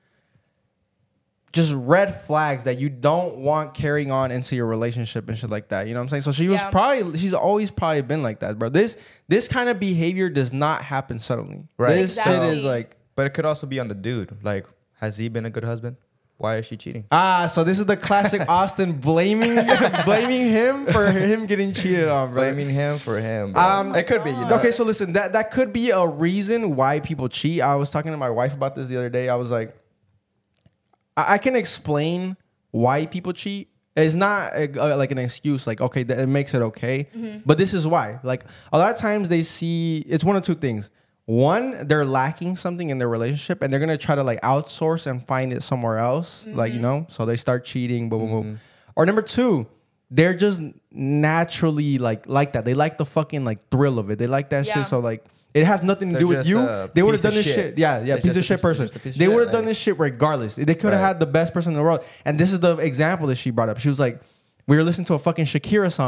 Speaker 4: just red flags that you don't want carrying on into your relationship and shit like that. You know what I'm saying? So she's always probably been like that, bro. This kind of behavior does not happen suddenly.
Speaker 2: Right.
Speaker 4: This shit
Speaker 3: Exactly.
Speaker 4: is like.
Speaker 2: but it could also be on the dude. Like, has he been a good husband? Why is she cheating?
Speaker 4: So this is the classic Austin blaming him for him getting cheated on, bro.
Speaker 2: Blaming him for him. Bro. It could be. You know?
Speaker 4: Okay, so listen, that could be a reason why people cheat. I was talking to my wife about this the other day. I was like, I can explain why people cheat. It's not like an excuse, like, okay, it makes it okay. But this is why. Like, a lot of times they see, it's one of two things. One, they're lacking something in their relationship, and they're going to try to, like, outsource and find it somewhere else. Like, you know, so they start cheating, boom, boom, boom. Or number two, they're just naturally, like that. They like the fucking, like, thrill of it. They like that
Speaker 3: Yeah.
Speaker 4: shit, so, like, it has nothing to
Speaker 2: They're
Speaker 4: do with
Speaker 2: just
Speaker 4: you.
Speaker 2: a
Speaker 4: They would have
Speaker 2: piece of
Speaker 4: done this
Speaker 2: shit.
Speaker 4: shit. Yeah,
Speaker 2: They're
Speaker 4: piece
Speaker 2: just
Speaker 4: of
Speaker 2: a
Speaker 4: shit
Speaker 2: piece-
Speaker 4: person.
Speaker 2: just a piece of
Speaker 4: They
Speaker 2: shit,
Speaker 4: would have done
Speaker 2: like-
Speaker 4: this shit regardless. They could have
Speaker 2: Right.
Speaker 4: had the best person in the world. And this is the example that she brought up. She was like, we were listening to a fucking Shakira song.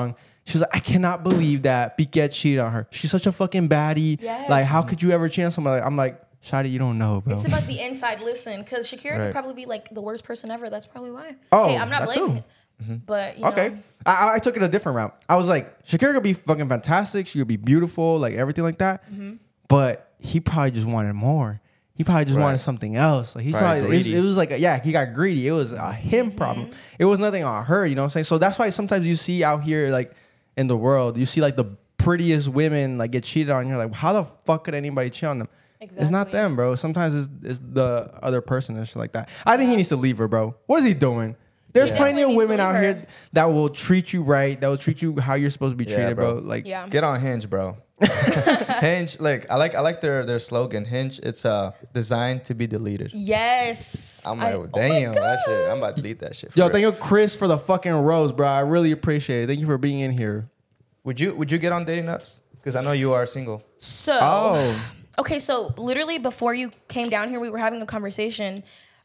Speaker 4: She was like, I cannot believe that Piquet cheated on her. She's such a fucking baddie.
Speaker 3: Yes.
Speaker 4: Like, how could you ever cheat on somebody? I'm like, Shadi, you don't know, bro.
Speaker 3: It's about the inside listen, because Shakira
Speaker 2: Right.
Speaker 3: could probably be like the worst person ever. That's probably why.
Speaker 4: Oh,
Speaker 3: hey, I'm not
Speaker 4: that too.
Speaker 3: blaming it, but you
Speaker 4: Okay.
Speaker 3: know.
Speaker 4: I took it a different route. I was like, Shakira could be fucking fantastic. She could be beautiful, like everything like that. But he probably just wanted more. He probably just
Speaker 2: Right.
Speaker 4: wanted something else. Like he
Speaker 2: Probably
Speaker 4: probably,
Speaker 2: greedy.
Speaker 4: it was like, yeah, he got greedy. It was a him problem. It was nothing on her, you know what I'm saying? So that's why sometimes you see out here, like in the world, you see like the prettiest women like get cheated on. You're like, how the fuck could anybody cheat on them? It's not
Speaker 3: Exactly.
Speaker 4: them, bro. Sometimes it's the other person and shit like that. I think he needs to leave her, bro. What is he doing? There's
Speaker 2: Yeah.
Speaker 4: plenty of
Speaker 3: Definitely needs to
Speaker 4: women out
Speaker 3: leave
Speaker 4: here
Speaker 3: her.
Speaker 4: that will treat you right, that will treat you how you're supposed to be
Speaker 2: Yeah,
Speaker 4: treated, bro.
Speaker 2: bro.
Speaker 4: Like,
Speaker 3: Yeah.
Speaker 2: Get on Hinge, bro. Hinge, like I like their slogan. Hinge, it's designed to be deleted.
Speaker 3: Yes.
Speaker 2: I'm like,
Speaker 3: oh my
Speaker 2: damn, that
Speaker 3: God.
Speaker 2: shit. I'm about to delete that shit. for
Speaker 4: yo,
Speaker 2: real.
Speaker 4: thank you, Chris, for the fucking rose, bro. I really appreciate it. Thank you for being in here.
Speaker 2: Would you get on dating apps? Because I know you are single.
Speaker 3: So,
Speaker 4: Oh.
Speaker 3: okay, so literally before you came down here, we were having a conversation.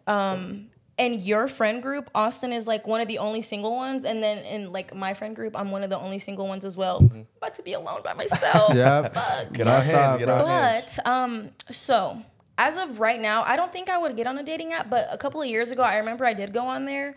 Speaker 3: And your friend group, Austin is like one of the only single ones. And then in like my friend group, I'm one of the only single ones as well. I'm about to be alone by myself.
Speaker 4: Yeah.
Speaker 3: Fuck.
Speaker 2: Get on Hinge. Get on Hinge.
Speaker 3: But so as of right now, I don't think I would get on a dating app. But a couple of years ago, I remember I did go on there.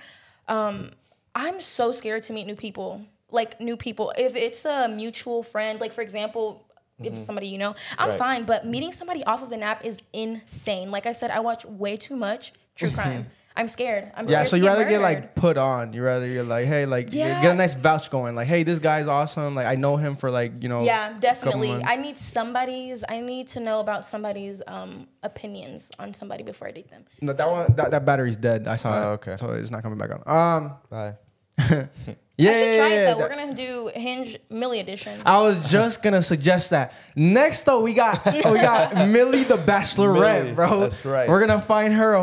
Speaker 3: I'm so scared to meet new people. Like new people. If it's a mutual friend, like for example, if it's somebody you know, I'm
Speaker 2: Right.
Speaker 3: fine. But meeting somebody off of an app is insane. Like I said, I watch way too much true crime. I'm scared. I'm
Speaker 4: Yeah,
Speaker 3: scared
Speaker 4: so
Speaker 3: to
Speaker 4: you rather get
Speaker 3: murdered.
Speaker 4: like put on. You rather you're like, hey, like
Speaker 3: Yeah.
Speaker 4: get a nice vouch going. Like, hey, this guy's awesome. Like I know him for like, you know.
Speaker 3: Yeah, definitely.
Speaker 4: months.
Speaker 3: I need to know about somebody's opinions on somebody before I date them.
Speaker 4: No, that battery's dead. I saw
Speaker 2: Oh,
Speaker 4: it.
Speaker 2: okay.
Speaker 4: So it's not coming back on.
Speaker 2: Bye.
Speaker 4: Yeah,
Speaker 3: I should try
Speaker 4: yeah,
Speaker 3: it though.
Speaker 4: yeah.
Speaker 3: We're gonna do Hinge Millie edition.
Speaker 4: I was just gonna suggest that. Next though, we got Millie the Bachelorette,
Speaker 2: Millie,
Speaker 4: bro.
Speaker 2: that's right.
Speaker 4: We're gonna find her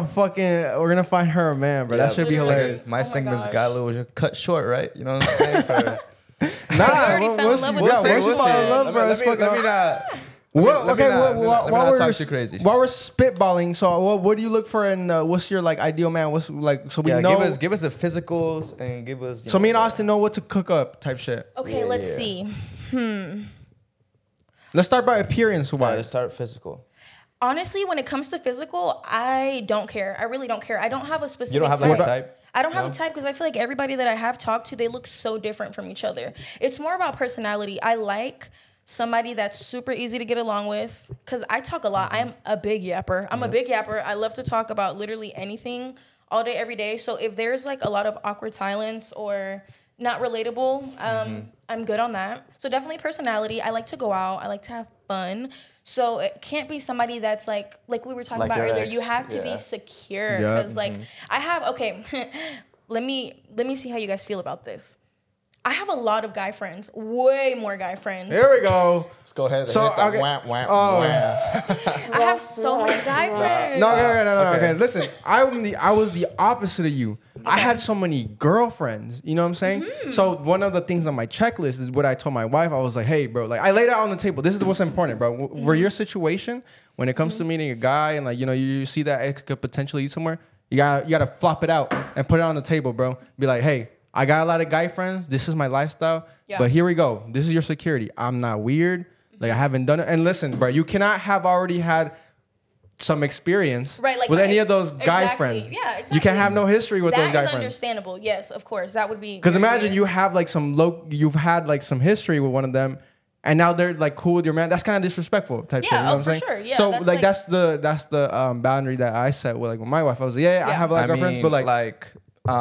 Speaker 4: a man, bro.
Speaker 2: Yeah,
Speaker 4: that should be
Speaker 3: literally.
Speaker 4: hilarious.
Speaker 2: My
Speaker 3: Oh my
Speaker 2: segment's
Speaker 3: gosh.
Speaker 2: got a little cut short, right? You know what I'm saying?
Speaker 4: Nah,
Speaker 3: already fell in
Speaker 4: once-
Speaker 3: love with
Speaker 4: yeah,
Speaker 3: this
Speaker 4: once you
Speaker 3: person.
Speaker 4: fall in love, bro, it's
Speaker 2: Let me
Speaker 4: fucking.
Speaker 2: not.
Speaker 4: Well,
Speaker 2: let me
Speaker 4: okay,
Speaker 2: not-
Speaker 4: while
Speaker 2: let me not
Speaker 4: we're
Speaker 2: talk too crazy.
Speaker 4: while we're spitballing, so what do you look for in what's your like ideal man? What's like so we
Speaker 2: Yeah,
Speaker 4: know.
Speaker 2: give us the physicals and give us.
Speaker 4: So me and Austin know what to cook up type shit.
Speaker 3: Okay,
Speaker 2: Yeah,
Speaker 3: let's
Speaker 2: yeah.
Speaker 3: see.
Speaker 4: Let's start by appearance
Speaker 2: Let's
Speaker 4: wise.
Speaker 2: start physical.
Speaker 3: Honestly, when it comes to physical, I don't care. I really don't care. I don't have a specific
Speaker 2: You don't have
Speaker 3: type.
Speaker 2: like a type.
Speaker 3: I don't have
Speaker 2: No?
Speaker 3: a type because I feel like everybody that I have talked to, they look so different from each other. It's more about personality. I like somebody that's super easy to get along with because I talk a lot. I'm a big yapper. I'm a big yapper. I love to talk about literally anything all day, every day. So if there's like a lot of awkward silence or not relatable, I'm good on that. So definitely personality. I like to go out. I like to have fun. So it can't be somebody that's like we were talking
Speaker 2: Like
Speaker 3: about
Speaker 2: your
Speaker 3: earlier.
Speaker 2: ex,
Speaker 3: You have to
Speaker 2: yeah.
Speaker 3: be secure
Speaker 4: Yeah.
Speaker 3: because like I have let me see how you guys feel about this. I have a lot of guy friends, way more guy friends.
Speaker 4: Here we go.
Speaker 2: Let's go ahead.
Speaker 4: So,
Speaker 2: hit that
Speaker 4: okay.
Speaker 2: wah, wah,
Speaker 4: Oh.
Speaker 2: wah.
Speaker 3: I have so many guy friends.
Speaker 4: No, no.
Speaker 2: Okay.
Speaker 4: Okay, listen. I was the opposite of you. I had so many girlfriends. You know what I'm saying? So one of the things on my checklist is what I told my wife. I was like, hey, bro, like I laid it out on the table. This is what's important, bro. For your situation, when it comes to meeting a guy and like you see that ex could potentially eat somewhere, you gotta flop it out and put it on the table, bro. Be like, hey, I got a lot of guy friends. This is my lifestyle.
Speaker 3: Yeah.
Speaker 4: But here we go. This is your security. I'm not weird. Like I haven't done it. And listen, bro, you cannot have already had some experience
Speaker 3: Right, like
Speaker 4: with
Speaker 3: my-
Speaker 4: any of those guy
Speaker 3: exactly.
Speaker 4: friends.
Speaker 3: Yeah, exactly.
Speaker 4: You can't have no history with those
Speaker 3: That
Speaker 4: guy
Speaker 3: is
Speaker 4: friends.
Speaker 3: understandable. Yes, of course. That would be
Speaker 4: Because
Speaker 3: very
Speaker 4: imagine
Speaker 3: weird.
Speaker 4: you have like you've had like some history with one of them, and now they're like cool with your man. That's kind of disrespectful type
Speaker 3: Yeah,
Speaker 4: shit. You know
Speaker 3: oh,
Speaker 4: what
Speaker 3: for
Speaker 4: I'm saying?
Speaker 3: sure. Yeah,
Speaker 4: so
Speaker 3: that's
Speaker 4: like
Speaker 3: like-
Speaker 4: that's the boundary that I set with my wife. I was like, I
Speaker 3: Yeah.
Speaker 4: have a lot of girlfriends, but like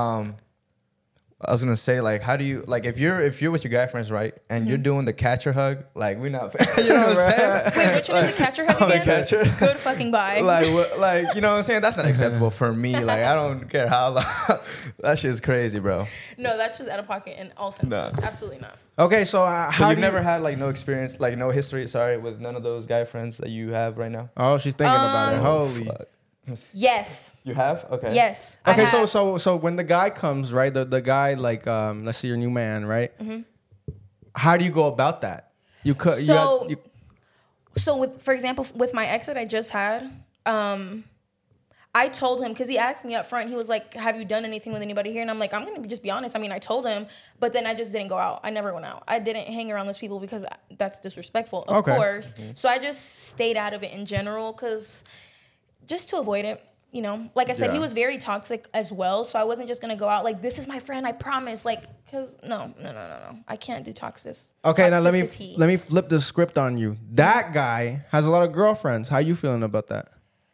Speaker 2: I was gonna say, like, how do you, like, if you're with your guy friends, right, and you're doing the catcher hug, like, we're not, you know what I'm saying?
Speaker 3: Wait, which one is the catcher hug
Speaker 2: Oh, the
Speaker 3: again?
Speaker 2: catcher.
Speaker 3: Good fucking bye.
Speaker 2: like, you know what I'm saying? That's not acceptable for me. Like, I don't care how long. That shit's crazy, bro.
Speaker 3: No, that's just out of pocket in all senses.
Speaker 2: No.
Speaker 3: Absolutely not.
Speaker 4: okay, so
Speaker 2: So
Speaker 4: how
Speaker 2: you've
Speaker 4: do
Speaker 2: never had like no experience, like no history, sorry, with none of those guy friends that you have right now?
Speaker 4: Oh, she's thinking about it. Holy.
Speaker 2: Fuck.
Speaker 3: Yes.
Speaker 2: You have? Okay.
Speaker 3: Yes. I
Speaker 4: Okay,
Speaker 3: have.
Speaker 4: so when the guy comes, right? The guy like let's say your new man, right? How do you go about that? You could
Speaker 3: So-
Speaker 4: you
Speaker 3: So with, for example, with my ex that I just had, I told him, because he asked me up front, he was like, have you done anything with anybody here? And I'm like, I'm going to just be honest. I mean, I told him, but then I just didn't go out. I never went out. I didn't hang around those people because that's disrespectful, of course. So I just stayed out of it in general because just to avoid it. You know, like I said, he was very toxic as well. So I wasn't just going to go out like, this is my friend, I promise. Like, because no. I can't do toxicity.
Speaker 4: Okay, now let me flip the script on you. That guy has a lot of girlfriends. How you feeling about that?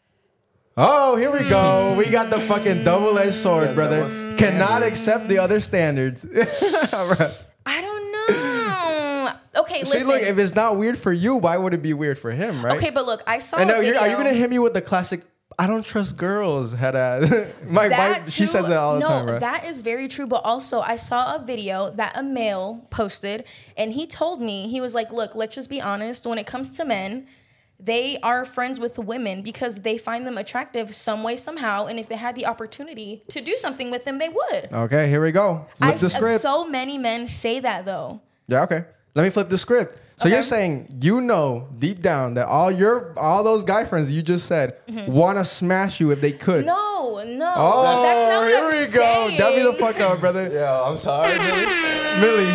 Speaker 4: Oh, here we go. We got the fucking double-edged sword, brother. Cannot accept the other standards. All right.
Speaker 3: I don't know. Okay, listen.
Speaker 4: See, look, if it's not weird for you, why would it be weird for him, right?
Speaker 3: Okay, but look, I saw
Speaker 4: And
Speaker 3: a video.
Speaker 4: are you going to hit me with the classic, I don't trust girls head ass? She says that all the time, right?
Speaker 3: No, that is very true. But also, I saw a video that a male posted, and he told me, he was like, look, let's just be honest. When it comes to men, they are friends with women because they find them attractive some way, somehow. And if they had the opportunity to do something with them, they would.
Speaker 4: Okay, here we go. Flip the script.
Speaker 3: So many men say that, though.
Speaker 4: Yeah, okay. Let me flip the script. So you're saying deep down that all those guy friends you just said want to smash you if they could.
Speaker 3: No.
Speaker 4: Oh,
Speaker 3: that's not what
Speaker 4: here we go. Dab me the fuck up, brother.
Speaker 2: Yeah, I'm sorry,
Speaker 4: Millie.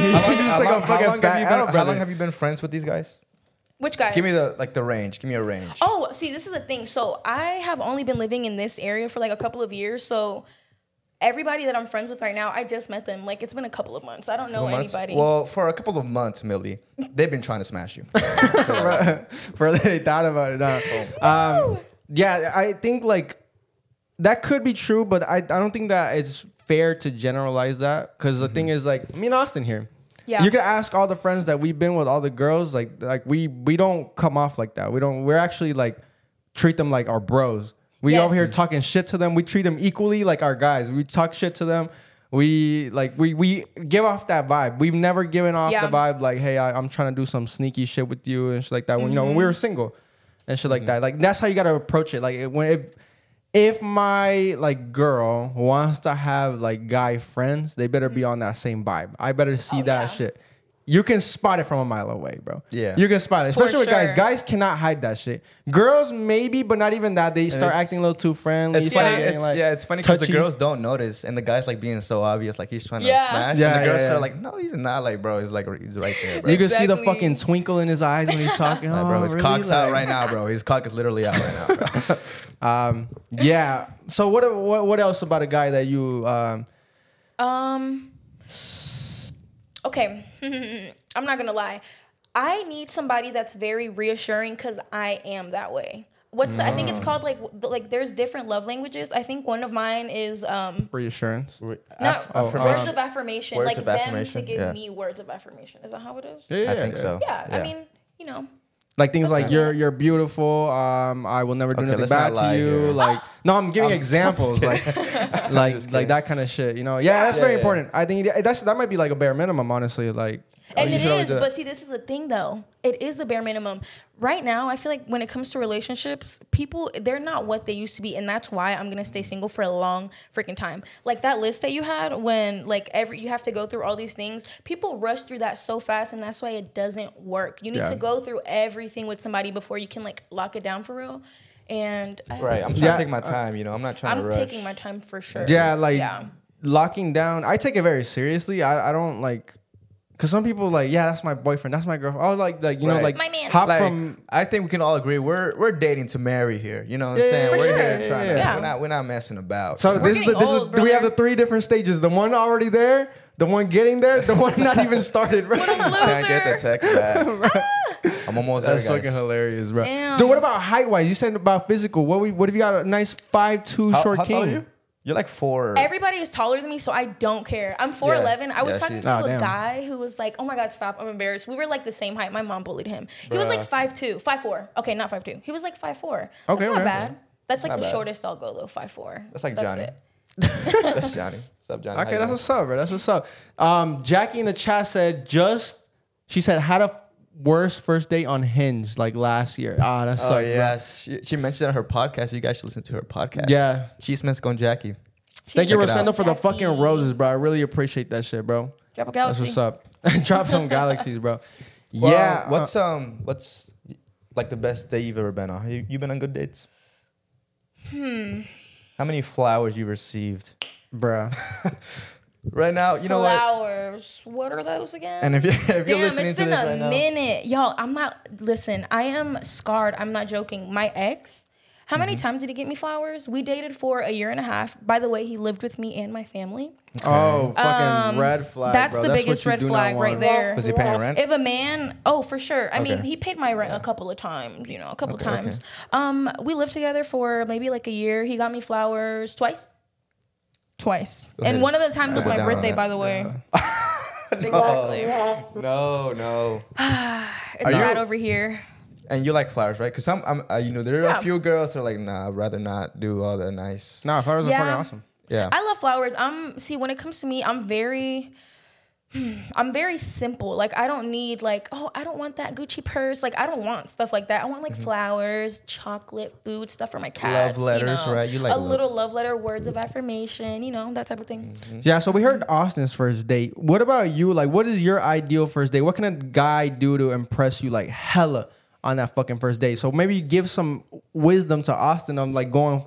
Speaker 2: How long have you been friends with these guys?
Speaker 3: Which guys?
Speaker 2: Give me the range. Give me a range.
Speaker 3: Oh, see, this is the thing. So I have only been living in this area for like a couple of years. So everybody that I'm friends with right now, I just met them. Like, it's been a couple of months. I don't know anybody.
Speaker 2: Well, for a couple of months, Millie, they've been trying to smash you.
Speaker 4: For they thought about it. Yeah, I think like that could be true, but I don't think that it's fair to generalize that because the thing is like me and Austin here.
Speaker 3: Yeah.
Speaker 4: You can ask all the friends that we've been with, all the girls, like we don't come off like that. We're actually like treat them like our bros. We over here talking shit to them. We treat them equally like our guys. We talk shit to them. We give off that vibe. We've never given off the vibe like, hey, I'm trying to do some sneaky shit with you and shit like that. When when we were single and shit like that. Like that's how you gotta approach it. Like if my like girl wants to have like guy friends, they better be on that same vibe. I better see that shit. You can spot it from a mile away, bro. Yeah. You can spot it. Especially with guys. Guys cannot hide that shit. Girls maybe, but not even that. They start acting a little too friendly.
Speaker 2: It's funny. It's funny because the girls don't notice and the guy's like being so obvious, like he's trying to smash.
Speaker 4: Yeah,
Speaker 2: and the girls are like, no, he's not, like, bro. He's like he's right there, bro.
Speaker 4: You can see the fucking twinkle in his eyes when he's talking.
Speaker 2: Like, bro, his cock's out right now, bro. His cock is literally out right now, bro.
Speaker 4: Yeah. So what else about a guy that you
Speaker 3: Okay, I'm not gonna lie. I need somebody that's very reassuring because I am that way. I think it's called like there's different love languages. I think one of mine is
Speaker 4: reassurance.
Speaker 3: Words of affirmation.
Speaker 2: Words
Speaker 3: like
Speaker 2: of
Speaker 3: them
Speaker 2: affirmation?
Speaker 3: to give me words of affirmation. Is that how it is?
Speaker 2: I think so.
Speaker 3: Yeah, I mean, you know.
Speaker 4: Like things like you're beautiful. I will never do anything bad to you. Here. Like no, I'm giving examples. Like that kind of shit. You know? Yeah, that's very important. I think that might be like a bare minimum, honestly. Like,
Speaker 3: and it is. But see, this is the thing, though. It is the bare minimum. Right now, I feel like when it comes to relationships, people, they're not what they used to be, and that's why I'm gonna stay single for a long freaking time. Like that list that you had, when like you have to go through all these things. People rush through that so fast, and that's why it doesn't work. You need to go through everything with somebody before you can like lock it down for real. And
Speaker 2: I'm trying to take my time. You know, I'm not trying to rush.
Speaker 3: I'm taking my time for sure.
Speaker 4: Yeah, locking down. I take it very seriously. I don't like. Cause some people like, that's my boyfriend, that's my girlfriend. Oh, like you know, like
Speaker 3: my man.
Speaker 2: I think we can all agree we're dating to marry here. You know what I'm saying? We're here trying to. We're not messing about.
Speaker 4: So this is we have the 3 different stages. The one already there, the one getting there, the one not even started. Right?
Speaker 3: What a loser!
Speaker 2: Can't get the text back. I'm almost there, guys.
Speaker 4: That's fucking hilarious, bro.
Speaker 3: Damn.
Speaker 4: Dude, what about height wise? You said about physical. What if you got a nice 5'2" short
Speaker 2: how
Speaker 4: king?
Speaker 2: Tall are you? You're like 4.
Speaker 3: Everybody is taller than me, so I don't care. I'm 4'11". I was talking to a guy who was like, oh my God, stop. I'm embarrassed. We were like the same height. My mom bullied him. He was like 5'2", 5'4". Okay, not 5'2". He was like 5'4". That's not bad. That's like the shortest I'll go, though, 5'4".
Speaker 2: That's like Johnny.
Speaker 3: It.
Speaker 2: That's Johnny. What's up, Johnny?
Speaker 4: Okay, that's what's up, bro. That's what's up. Jackie in the chat said, she said, had a worst first date on Hinge like last year. That sucks.
Speaker 2: Oh yeah, she mentioned it on her podcast. You guys should listen to her podcast.
Speaker 4: Yeah,
Speaker 2: Chismes con Jackie.
Speaker 4: Thank you, Rosendo, for the fucking roses, bro. I really appreciate that shit, bro.
Speaker 3: Drop a galaxy.
Speaker 4: That's what's up. Drop some galaxies, bro.
Speaker 2: Well,
Speaker 4: yeah.
Speaker 2: What's like the best day you've ever been on? You been on good dates? how many flowers you received
Speaker 4: Bruh.
Speaker 2: right now? You know what?
Speaker 3: Flowers. What are those again?
Speaker 2: And if you're
Speaker 3: Damn,
Speaker 2: listening
Speaker 3: it's
Speaker 2: to
Speaker 3: been
Speaker 2: this
Speaker 3: a
Speaker 2: right now,
Speaker 3: minute. Y'all, I'm not, listen, I am scarred. I'm not joking. My ex, how many times did he get me flowers? We dated for a year and a half. By the way, he lived with me and my family.
Speaker 4: Oh, fucking red flag.
Speaker 3: That's
Speaker 4: bro.
Speaker 3: the biggest
Speaker 4: what you
Speaker 3: red
Speaker 4: do not
Speaker 3: flag right
Speaker 4: want.
Speaker 3: there.
Speaker 2: was he paying rent?
Speaker 3: If a man, oh, for sure. I mean,
Speaker 2: Okay.
Speaker 3: he paid my rent a couple of times, you know, a couple
Speaker 2: Okay,
Speaker 3: times. We lived together for maybe like a year. He got me flowers twice. Twice.
Speaker 2: Go ahead.
Speaker 3: And one of the times was
Speaker 2: Double
Speaker 3: my
Speaker 2: down on
Speaker 3: birthday,
Speaker 2: that.
Speaker 3: by the way. Exactly.
Speaker 2: No.
Speaker 3: It's
Speaker 2: Are you-
Speaker 3: sad over here.
Speaker 2: And you like flowers, right? Because there are
Speaker 3: Yeah.
Speaker 2: a few girls that are like, nah, I'd rather not do all the nice.
Speaker 4: Nah, flowers are
Speaker 3: Yeah.
Speaker 4: fucking awesome.
Speaker 2: Yeah.
Speaker 3: I love flowers. See, when it comes to me, I'm very simple. Like, I don't need like, oh, I don't want that Gucci purse. Like, I don't want stuff like that. I want like flowers, chocolate, food, stuff for my cats.
Speaker 2: letters,
Speaker 3: you know?
Speaker 2: right? You like
Speaker 3: a little love letter, words of affirmation, you know, that type of thing.
Speaker 4: Yeah, so we heard Austin's first date. What about you? Like, what is your ideal first date? What can a guy do to impress you like hella on that fucking first date? So maybe give some wisdom to Austin on like going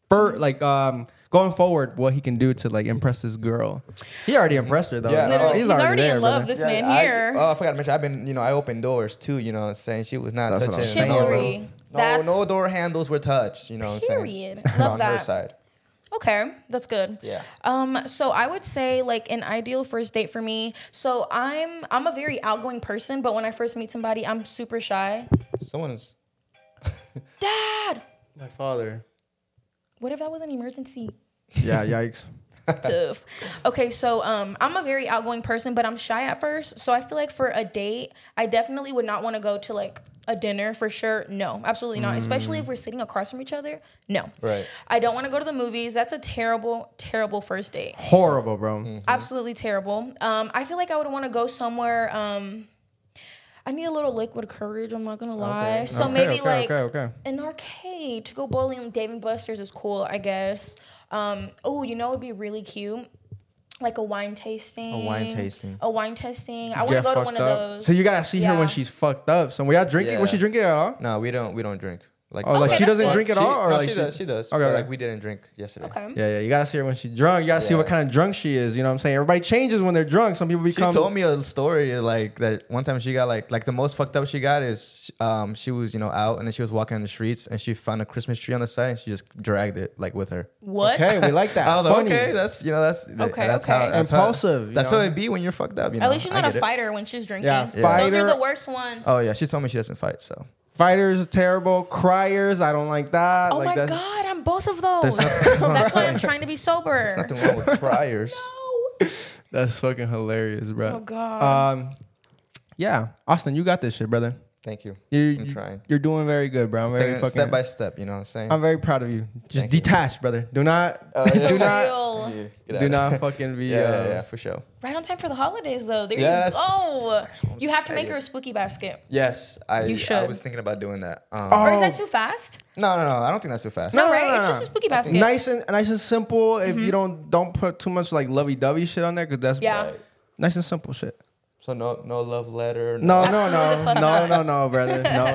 Speaker 4: forward, what he can do to like impress this girl. He already impressed her though.
Speaker 2: Yeah.
Speaker 3: Literally,
Speaker 2: He's
Speaker 3: he's already
Speaker 4: there,
Speaker 3: in love.
Speaker 4: brother.
Speaker 3: This man here.
Speaker 2: I forgot to mention, I've been, I opened doors too, you know what I'm saying? She was not
Speaker 4: That's what I'm
Speaker 2: touching.
Speaker 4: saying,
Speaker 3: Chivalry.
Speaker 2: No,
Speaker 3: That's
Speaker 2: no door handles were touched, you know what I'm saying?
Speaker 3: Period. Love
Speaker 2: on her
Speaker 3: that.
Speaker 2: side.
Speaker 3: Okay, that's good.
Speaker 2: Yeah.
Speaker 3: So I would say like an ideal first date for me. So I'm a very outgoing person, but when I first meet somebody, I'm super shy.
Speaker 2: Someone is.
Speaker 3: Dad,
Speaker 4: My father.
Speaker 3: what if that was an emergency?
Speaker 4: Yeah, yikes.
Speaker 3: Tough. Okay, so I'm a very outgoing person, but I'm shy at first. So I feel like for a date, I definitely would not want to go to like a dinner for sure. No, absolutely not. Especially if we're sitting across from each other. No.
Speaker 2: Right.
Speaker 3: I don't want to go to the movies. That's a terrible, terrible first date.
Speaker 4: Horrible, bro.
Speaker 3: Absolutely terrible. I feel like I would want to go somewhere. I need a little liquid courage. I'm not gonna lie.
Speaker 2: Okay.
Speaker 3: So
Speaker 4: Okay,
Speaker 3: maybe
Speaker 4: okay,
Speaker 3: like
Speaker 4: okay.
Speaker 3: an arcade to go bowling. Dave and Buster's is cool, I guess. Oh, you know, it'd be really cute. Like a wine tasting.
Speaker 2: A wine tasting.
Speaker 3: A wine testing. I want to
Speaker 4: Get
Speaker 3: go to
Speaker 4: fucked
Speaker 3: one of
Speaker 4: up.
Speaker 3: those.
Speaker 4: So you gotta see her
Speaker 3: Yeah.
Speaker 4: when she's fucked up. So we are drinking.
Speaker 2: Yeah.
Speaker 4: Was she drinking at all?
Speaker 2: No, we don't drink. Like,
Speaker 4: Oh, like
Speaker 3: Okay,
Speaker 4: she
Speaker 3: that's
Speaker 4: doesn't
Speaker 3: good.
Speaker 4: drink at all, or
Speaker 2: no,
Speaker 4: like
Speaker 2: she does. She does.
Speaker 4: Okay,
Speaker 2: But,
Speaker 4: okay.
Speaker 2: like we didn't drink yesterday.
Speaker 3: Okay.
Speaker 4: Yeah, you gotta see her when she's drunk. You gotta see what
Speaker 2: Yeah.
Speaker 4: kind of drunk she is. You know what I'm saying? Everybody changes when they're drunk. Some people
Speaker 2: She
Speaker 4: become.
Speaker 2: told me a story like that one time she got like the most fucked up she got is she was out and then she was walking on the streets and she found a Christmas tree on the side and she just dragged it like with her.
Speaker 3: What?
Speaker 4: Okay, we like that.
Speaker 2: I was like,
Speaker 4: Funny.
Speaker 2: okay, that's
Speaker 3: Okay,
Speaker 2: that's
Speaker 3: okay.
Speaker 2: how that's
Speaker 4: Impulsive, you
Speaker 2: That's
Speaker 4: know?
Speaker 2: how it be when you're fucked up. You know?
Speaker 3: At least she's
Speaker 2: I
Speaker 3: not a
Speaker 2: get it.
Speaker 3: fighter when she's drinking.
Speaker 4: Yeah,
Speaker 3: Those
Speaker 4: fighter-
Speaker 3: are the worst ones.
Speaker 2: Oh yeah, she told me she doesn't fight. So
Speaker 4: Fighters are terrible. Criers, I don't like that.
Speaker 3: Oh
Speaker 4: like
Speaker 3: my
Speaker 4: that.
Speaker 3: God, I'm both of those.
Speaker 2: There's nothing-
Speaker 3: That's why I'm trying to be sober.
Speaker 2: there's nothing wrong with criers.
Speaker 4: That's fucking hilarious, bro.
Speaker 3: Oh God.
Speaker 4: Yeah, Austin, you got this shit, brother.
Speaker 2: Thank you.
Speaker 4: I'm
Speaker 2: trying.
Speaker 4: You're doing very good, bro. I'm very
Speaker 2: Taking it
Speaker 4: fucking.
Speaker 2: step by step. You know what I'm saying?
Speaker 4: I'm very proud of you. Just
Speaker 2: Thank you.
Speaker 4: detach, brother. Do not,
Speaker 2: yeah.
Speaker 4: do not,
Speaker 3: Real.
Speaker 2: Yeah, get
Speaker 4: do
Speaker 2: out.
Speaker 4: not fucking be.
Speaker 2: Yeah, for sure.
Speaker 3: Right on time for the holidays, though. There
Speaker 2: Yes.
Speaker 3: you go.
Speaker 2: what I'm
Speaker 3: You have to make
Speaker 2: saying.
Speaker 3: her a spooky basket.
Speaker 2: Yes, I
Speaker 3: You should.
Speaker 2: was thinking about doing that.
Speaker 3: Or is that too fast?
Speaker 2: No, I don't think that's too fast.
Speaker 3: No,
Speaker 4: No,
Speaker 3: right?
Speaker 4: no,
Speaker 3: It's
Speaker 4: no.
Speaker 3: just a spooky basket.
Speaker 4: nice and simple. If you don't put too much like lovey-dovey shit on there, because that's
Speaker 3: Yeah.
Speaker 4: nice and simple shit.
Speaker 2: So no love letter.
Speaker 4: No,
Speaker 3: Absolutely the fuck not.
Speaker 4: no, brother. No.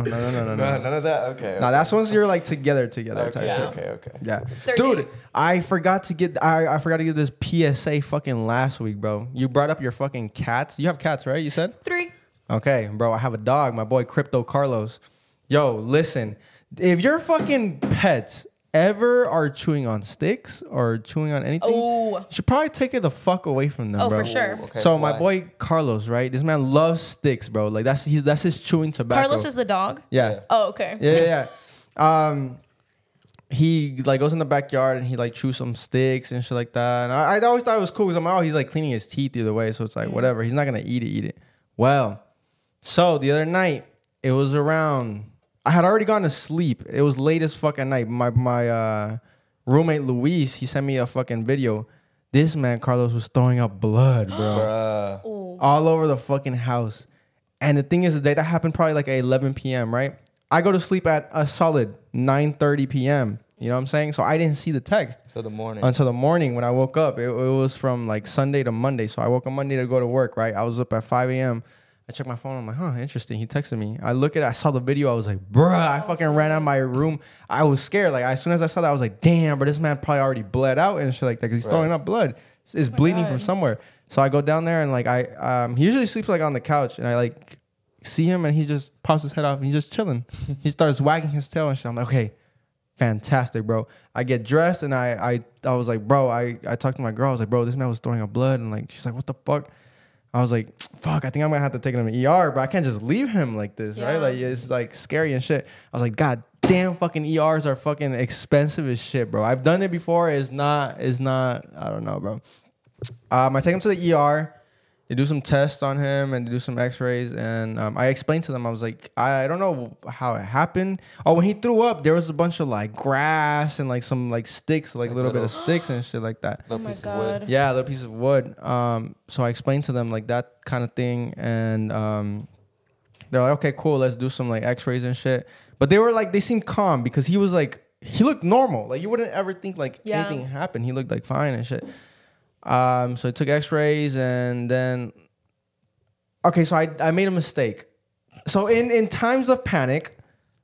Speaker 2: none of that. Okay.
Speaker 4: No, that's once you're like together type
Speaker 3: Yeah.
Speaker 4: shit.
Speaker 2: Okay.
Speaker 4: Yeah,
Speaker 3: Third
Speaker 4: dude,
Speaker 3: date.
Speaker 4: I forgot to get I forgot to get this PSA fucking last week, bro. You brought up your fucking cats. You have cats, right? You said.
Speaker 3: 3.
Speaker 4: Okay, bro. I have a dog. My boy Crypto Carlos. Yo, listen. If your fucking pets ever are chewing on sticks or chewing on anything,
Speaker 3: Oh.
Speaker 4: you should probably take it the fuck away from them,
Speaker 3: Oh,
Speaker 4: bro.
Speaker 3: for sure.
Speaker 2: Okay,
Speaker 4: So my
Speaker 2: why?
Speaker 4: boy Carlos, right? This man loves sticks, bro. Like that's his chewing tobacco.
Speaker 3: Carlos is the dog?
Speaker 4: yeah.
Speaker 3: Oh, okay.
Speaker 4: Yeah. He like goes in the backyard and he like chews some sticks and shit like that. And I always thought it was cool because I'm like, oh, he's like cleaning his teeth either way, so it's like whatever. He's not gonna eat it. Well, so the other night it was around. I had already gone to sleep. It was late as fuck at night. My roommate Luis, he sent me a fucking video. This man Carlos was throwing up blood, bro,
Speaker 2: Bruh.
Speaker 3: Ooh.
Speaker 4: all over the fucking house. And the thing is, that happened probably like at 11 p.m. Right? I go to sleep at a solid 9:30 p.m. You know what I'm saying? So I didn't see the text
Speaker 2: Till the morning.
Speaker 4: until the morning when I woke up. It was from like Sunday to Monday. So I woke up Monday to go to work. Right? I was up at 5 a.m. I checked my phone. I'm like, huh, interesting. He texted me. I saw the video. I was like, bruh, I fucking ran out of my room. I was scared. Like, as soon as I saw that, I was like, damn, but this man probably already bled out and shit like that because he's throwing up blood. It's bleeding from somewhere. So I go down there and like, he usually sleeps like on the couch and I like see him and he just pops his head off and he's just chilling. He starts wagging his tail and shit. I'm like, okay, fantastic, bro. I get dressed and I was like, bro, I talked to my girl. I was like, bro, this man was throwing up blood. And like, she's like, what the fuck? I was like, fuck, I think I'm gonna have to take him to the ER, but I can't just leave him like this, right? Like, it's like scary and shit. I was like, God damn, fucking ERs are fucking expensive as shit, bro. I've done it before. It's not, I don't know, bro. I take him to the ER. They do some tests on him and they do some x-rays. And I explained to them, I was like, I don't know how it happened. Oh, when he threw up, there was a bunch of like grass and like some like sticks, like a little bit of sticks and shit like that.
Speaker 3: Oh my God.
Speaker 4: Yeah, a little piece of wood. So I explained to them like that kind of thing. And they're like, okay, cool. Let's do some like x-rays and shit. But they were like, they seemed calm because he was like, he looked normal. Like you wouldn't ever think like anything happened. He looked like fine and shit. So I took x-rays and then, okay, so I made a mistake. So in times of panic,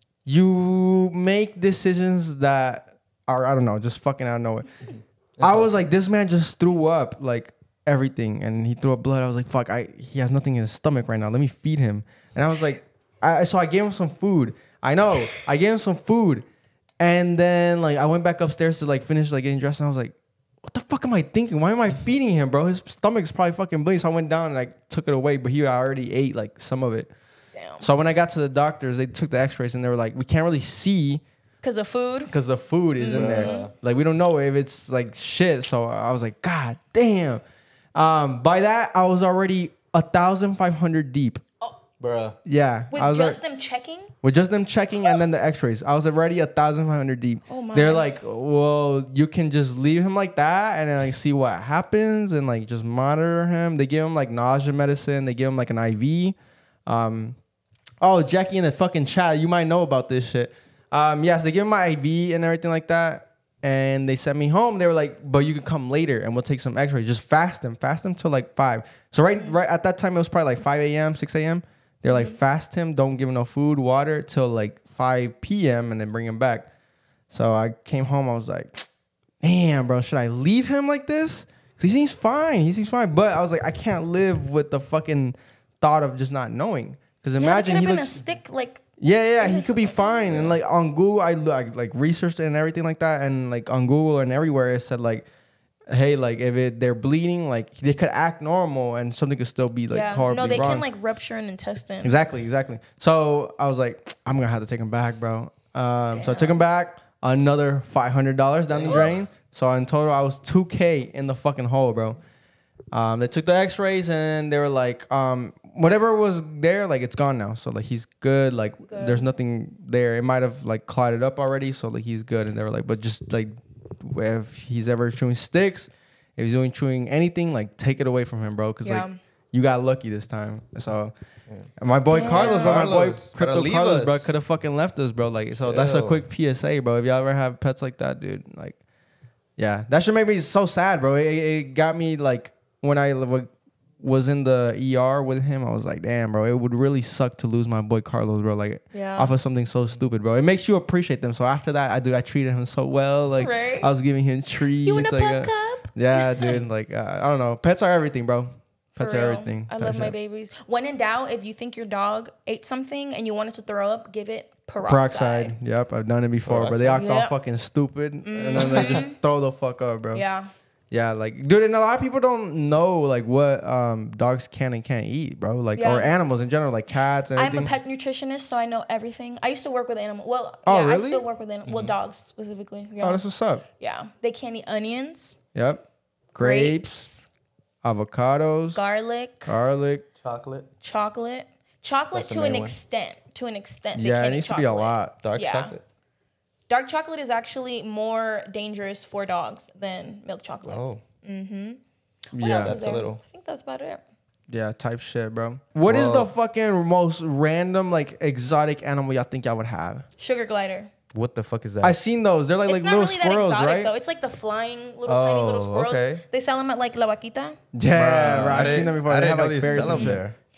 Speaker 4: you make decisions that are, I don't know, just fucking out of nowhere. I was like, this man just threw up like everything and he threw up blood. I was like, fuck, he has nothing in his stomach right now. Let me feed him. And I was like, so I gave him some food. I know, I gave him some food. And then like I went back upstairs to like finish like getting dressed and I was like, what the fuck am I thinking? Why am I feeding him, bro? His stomach's probably fucking bleeding. So I went down and I took it away, but he already ate like some of it.
Speaker 3: Damn.
Speaker 4: So when I got to the doctors, they took the x-rays and they were like, we can't really see.
Speaker 3: Because of food?
Speaker 4: Because the food is in there. Like, we don't know if it's like shit. So I was like, God damn. By that, I was already 1,500 deep.
Speaker 2: Bruh.
Speaker 4: Yeah.
Speaker 3: With
Speaker 4: I was
Speaker 3: just them checking?
Speaker 4: With just them checking and then the x-rays. I was already 1,500 deep.
Speaker 3: Oh my.
Speaker 4: They're like, well, you can just leave him like that and then like see what happens and like just monitor him. They give him like nausea medicine. They give him like an IV. Oh, Jackie in the fucking chat, you might know about this shit. Yes, they give him my IV and everything like that. And they sent me home. They were like, but you can come later and we'll take some x-rays. Just fast them till like 5. So right at that time, it was probably like 5 a.m., 6 a.m. They're like, fast him, don't give him no food, water till like 5 p.m. and then bring him back. So I came home. I was like, damn, bro, should I leave him like this? Because he seems fine. But I was like, I can't live with the fucking thought of just not knowing. Because imagine he looks...
Speaker 3: a stick like...
Speaker 4: Yeah, he could be fine. And like on Google, I like researched it and everything like that. And like on Google and everywhere, it said like, hey, like if they're bleeding, like they could act normal and something could still be like horribly wrong.
Speaker 3: No, they can like rupture an intestine.
Speaker 4: Exactly. So I was like, I'm gonna have to take him back, bro. So I took him back, another $500 down the drain. So in total, I was $2,000 in the fucking hole, bro. They took the x-rays and they were like, whatever was there, like it's gone now. So like he's good. Like there's nothing there. It might have like clotted up already. So like he's good. And they were like, but just like if he's ever chewing sticks, if he's doing chewing anything, like take it away from him, bro. Because like you got lucky this time. So my boy Carlos, bro, my boy Crypto Carlos, bro, could have fucking left us, bro. Like so that's a quick PSA, bro. If y'all ever have pets like that, dude, like yeah, that should make me so sad, bro. It got me like when I was in the ER with him, I was like, damn, bro, it would really suck to lose my boy Carlos, bro. Like, off of something so stupid, bro. It makes you appreciate them. So after that, I treated him so well. Like, I was giving him treats.
Speaker 3: You want a
Speaker 4: like,
Speaker 3: cup?
Speaker 4: Yeah, dude. Like, I don't know. Pets are everything, bro. Pets are everything.
Speaker 3: I love my babies. When in doubt, if you think your dog ate something and you wanted to throw up, give it peroxide.
Speaker 4: Yep, I've done it before, but they act all fucking stupid. And then they just throw the fuck up, bro. Yeah, like, dude, and a lot of people don't know, like, what dogs can and can't eat, bro. Like, or animals in general, like cats and everything.
Speaker 3: I'm a pet nutritionist, so I know everything. I used to work with animals. Well,
Speaker 4: really?
Speaker 3: I still work with animals. Well, dogs specifically. Yeah.
Speaker 4: Oh, that's what's up.
Speaker 3: Yeah. They can't eat onions.
Speaker 4: Yep. Grapes. Avocados.
Speaker 3: Garlic.
Speaker 2: Chocolate
Speaker 3: To an extent.
Speaker 4: Yeah, it needs to be a lot.
Speaker 2: Dark chocolate.
Speaker 3: Dark chocolate is actually more dangerous for dogs than milk chocolate.
Speaker 2: Oh.
Speaker 3: Mm-hmm.
Speaker 4: Yeah,
Speaker 2: that's a little.
Speaker 3: I think that's about it.
Speaker 4: Yeah, type shit, bro. What is the fucking most random, like, exotic animal y'all think y'all would have?
Speaker 3: Sugar glider.
Speaker 2: What the fuck is that?
Speaker 4: I seen those. They're like little
Speaker 3: really
Speaker 4: squirrels,
Speaker 3: that exotic,
Speaker 4: right?
Speaker 3: Though. It's like the flying tiny little squirrels.
Speaker 2: Okay.
Speaker 3: They sell them at like La Vaquita.
Speaker 4: Yeah, right. I've seen them before.
Speaker 2: I
Speaker 4: They
Speaker 2: didn't
Speaker 4: have
Speaker 2: know
Speaker 4: like
Speaker 2: they
Speaker 4: fairies
Speaker 2: sell them
Speaker 4: and shit.
Speaker 2: there.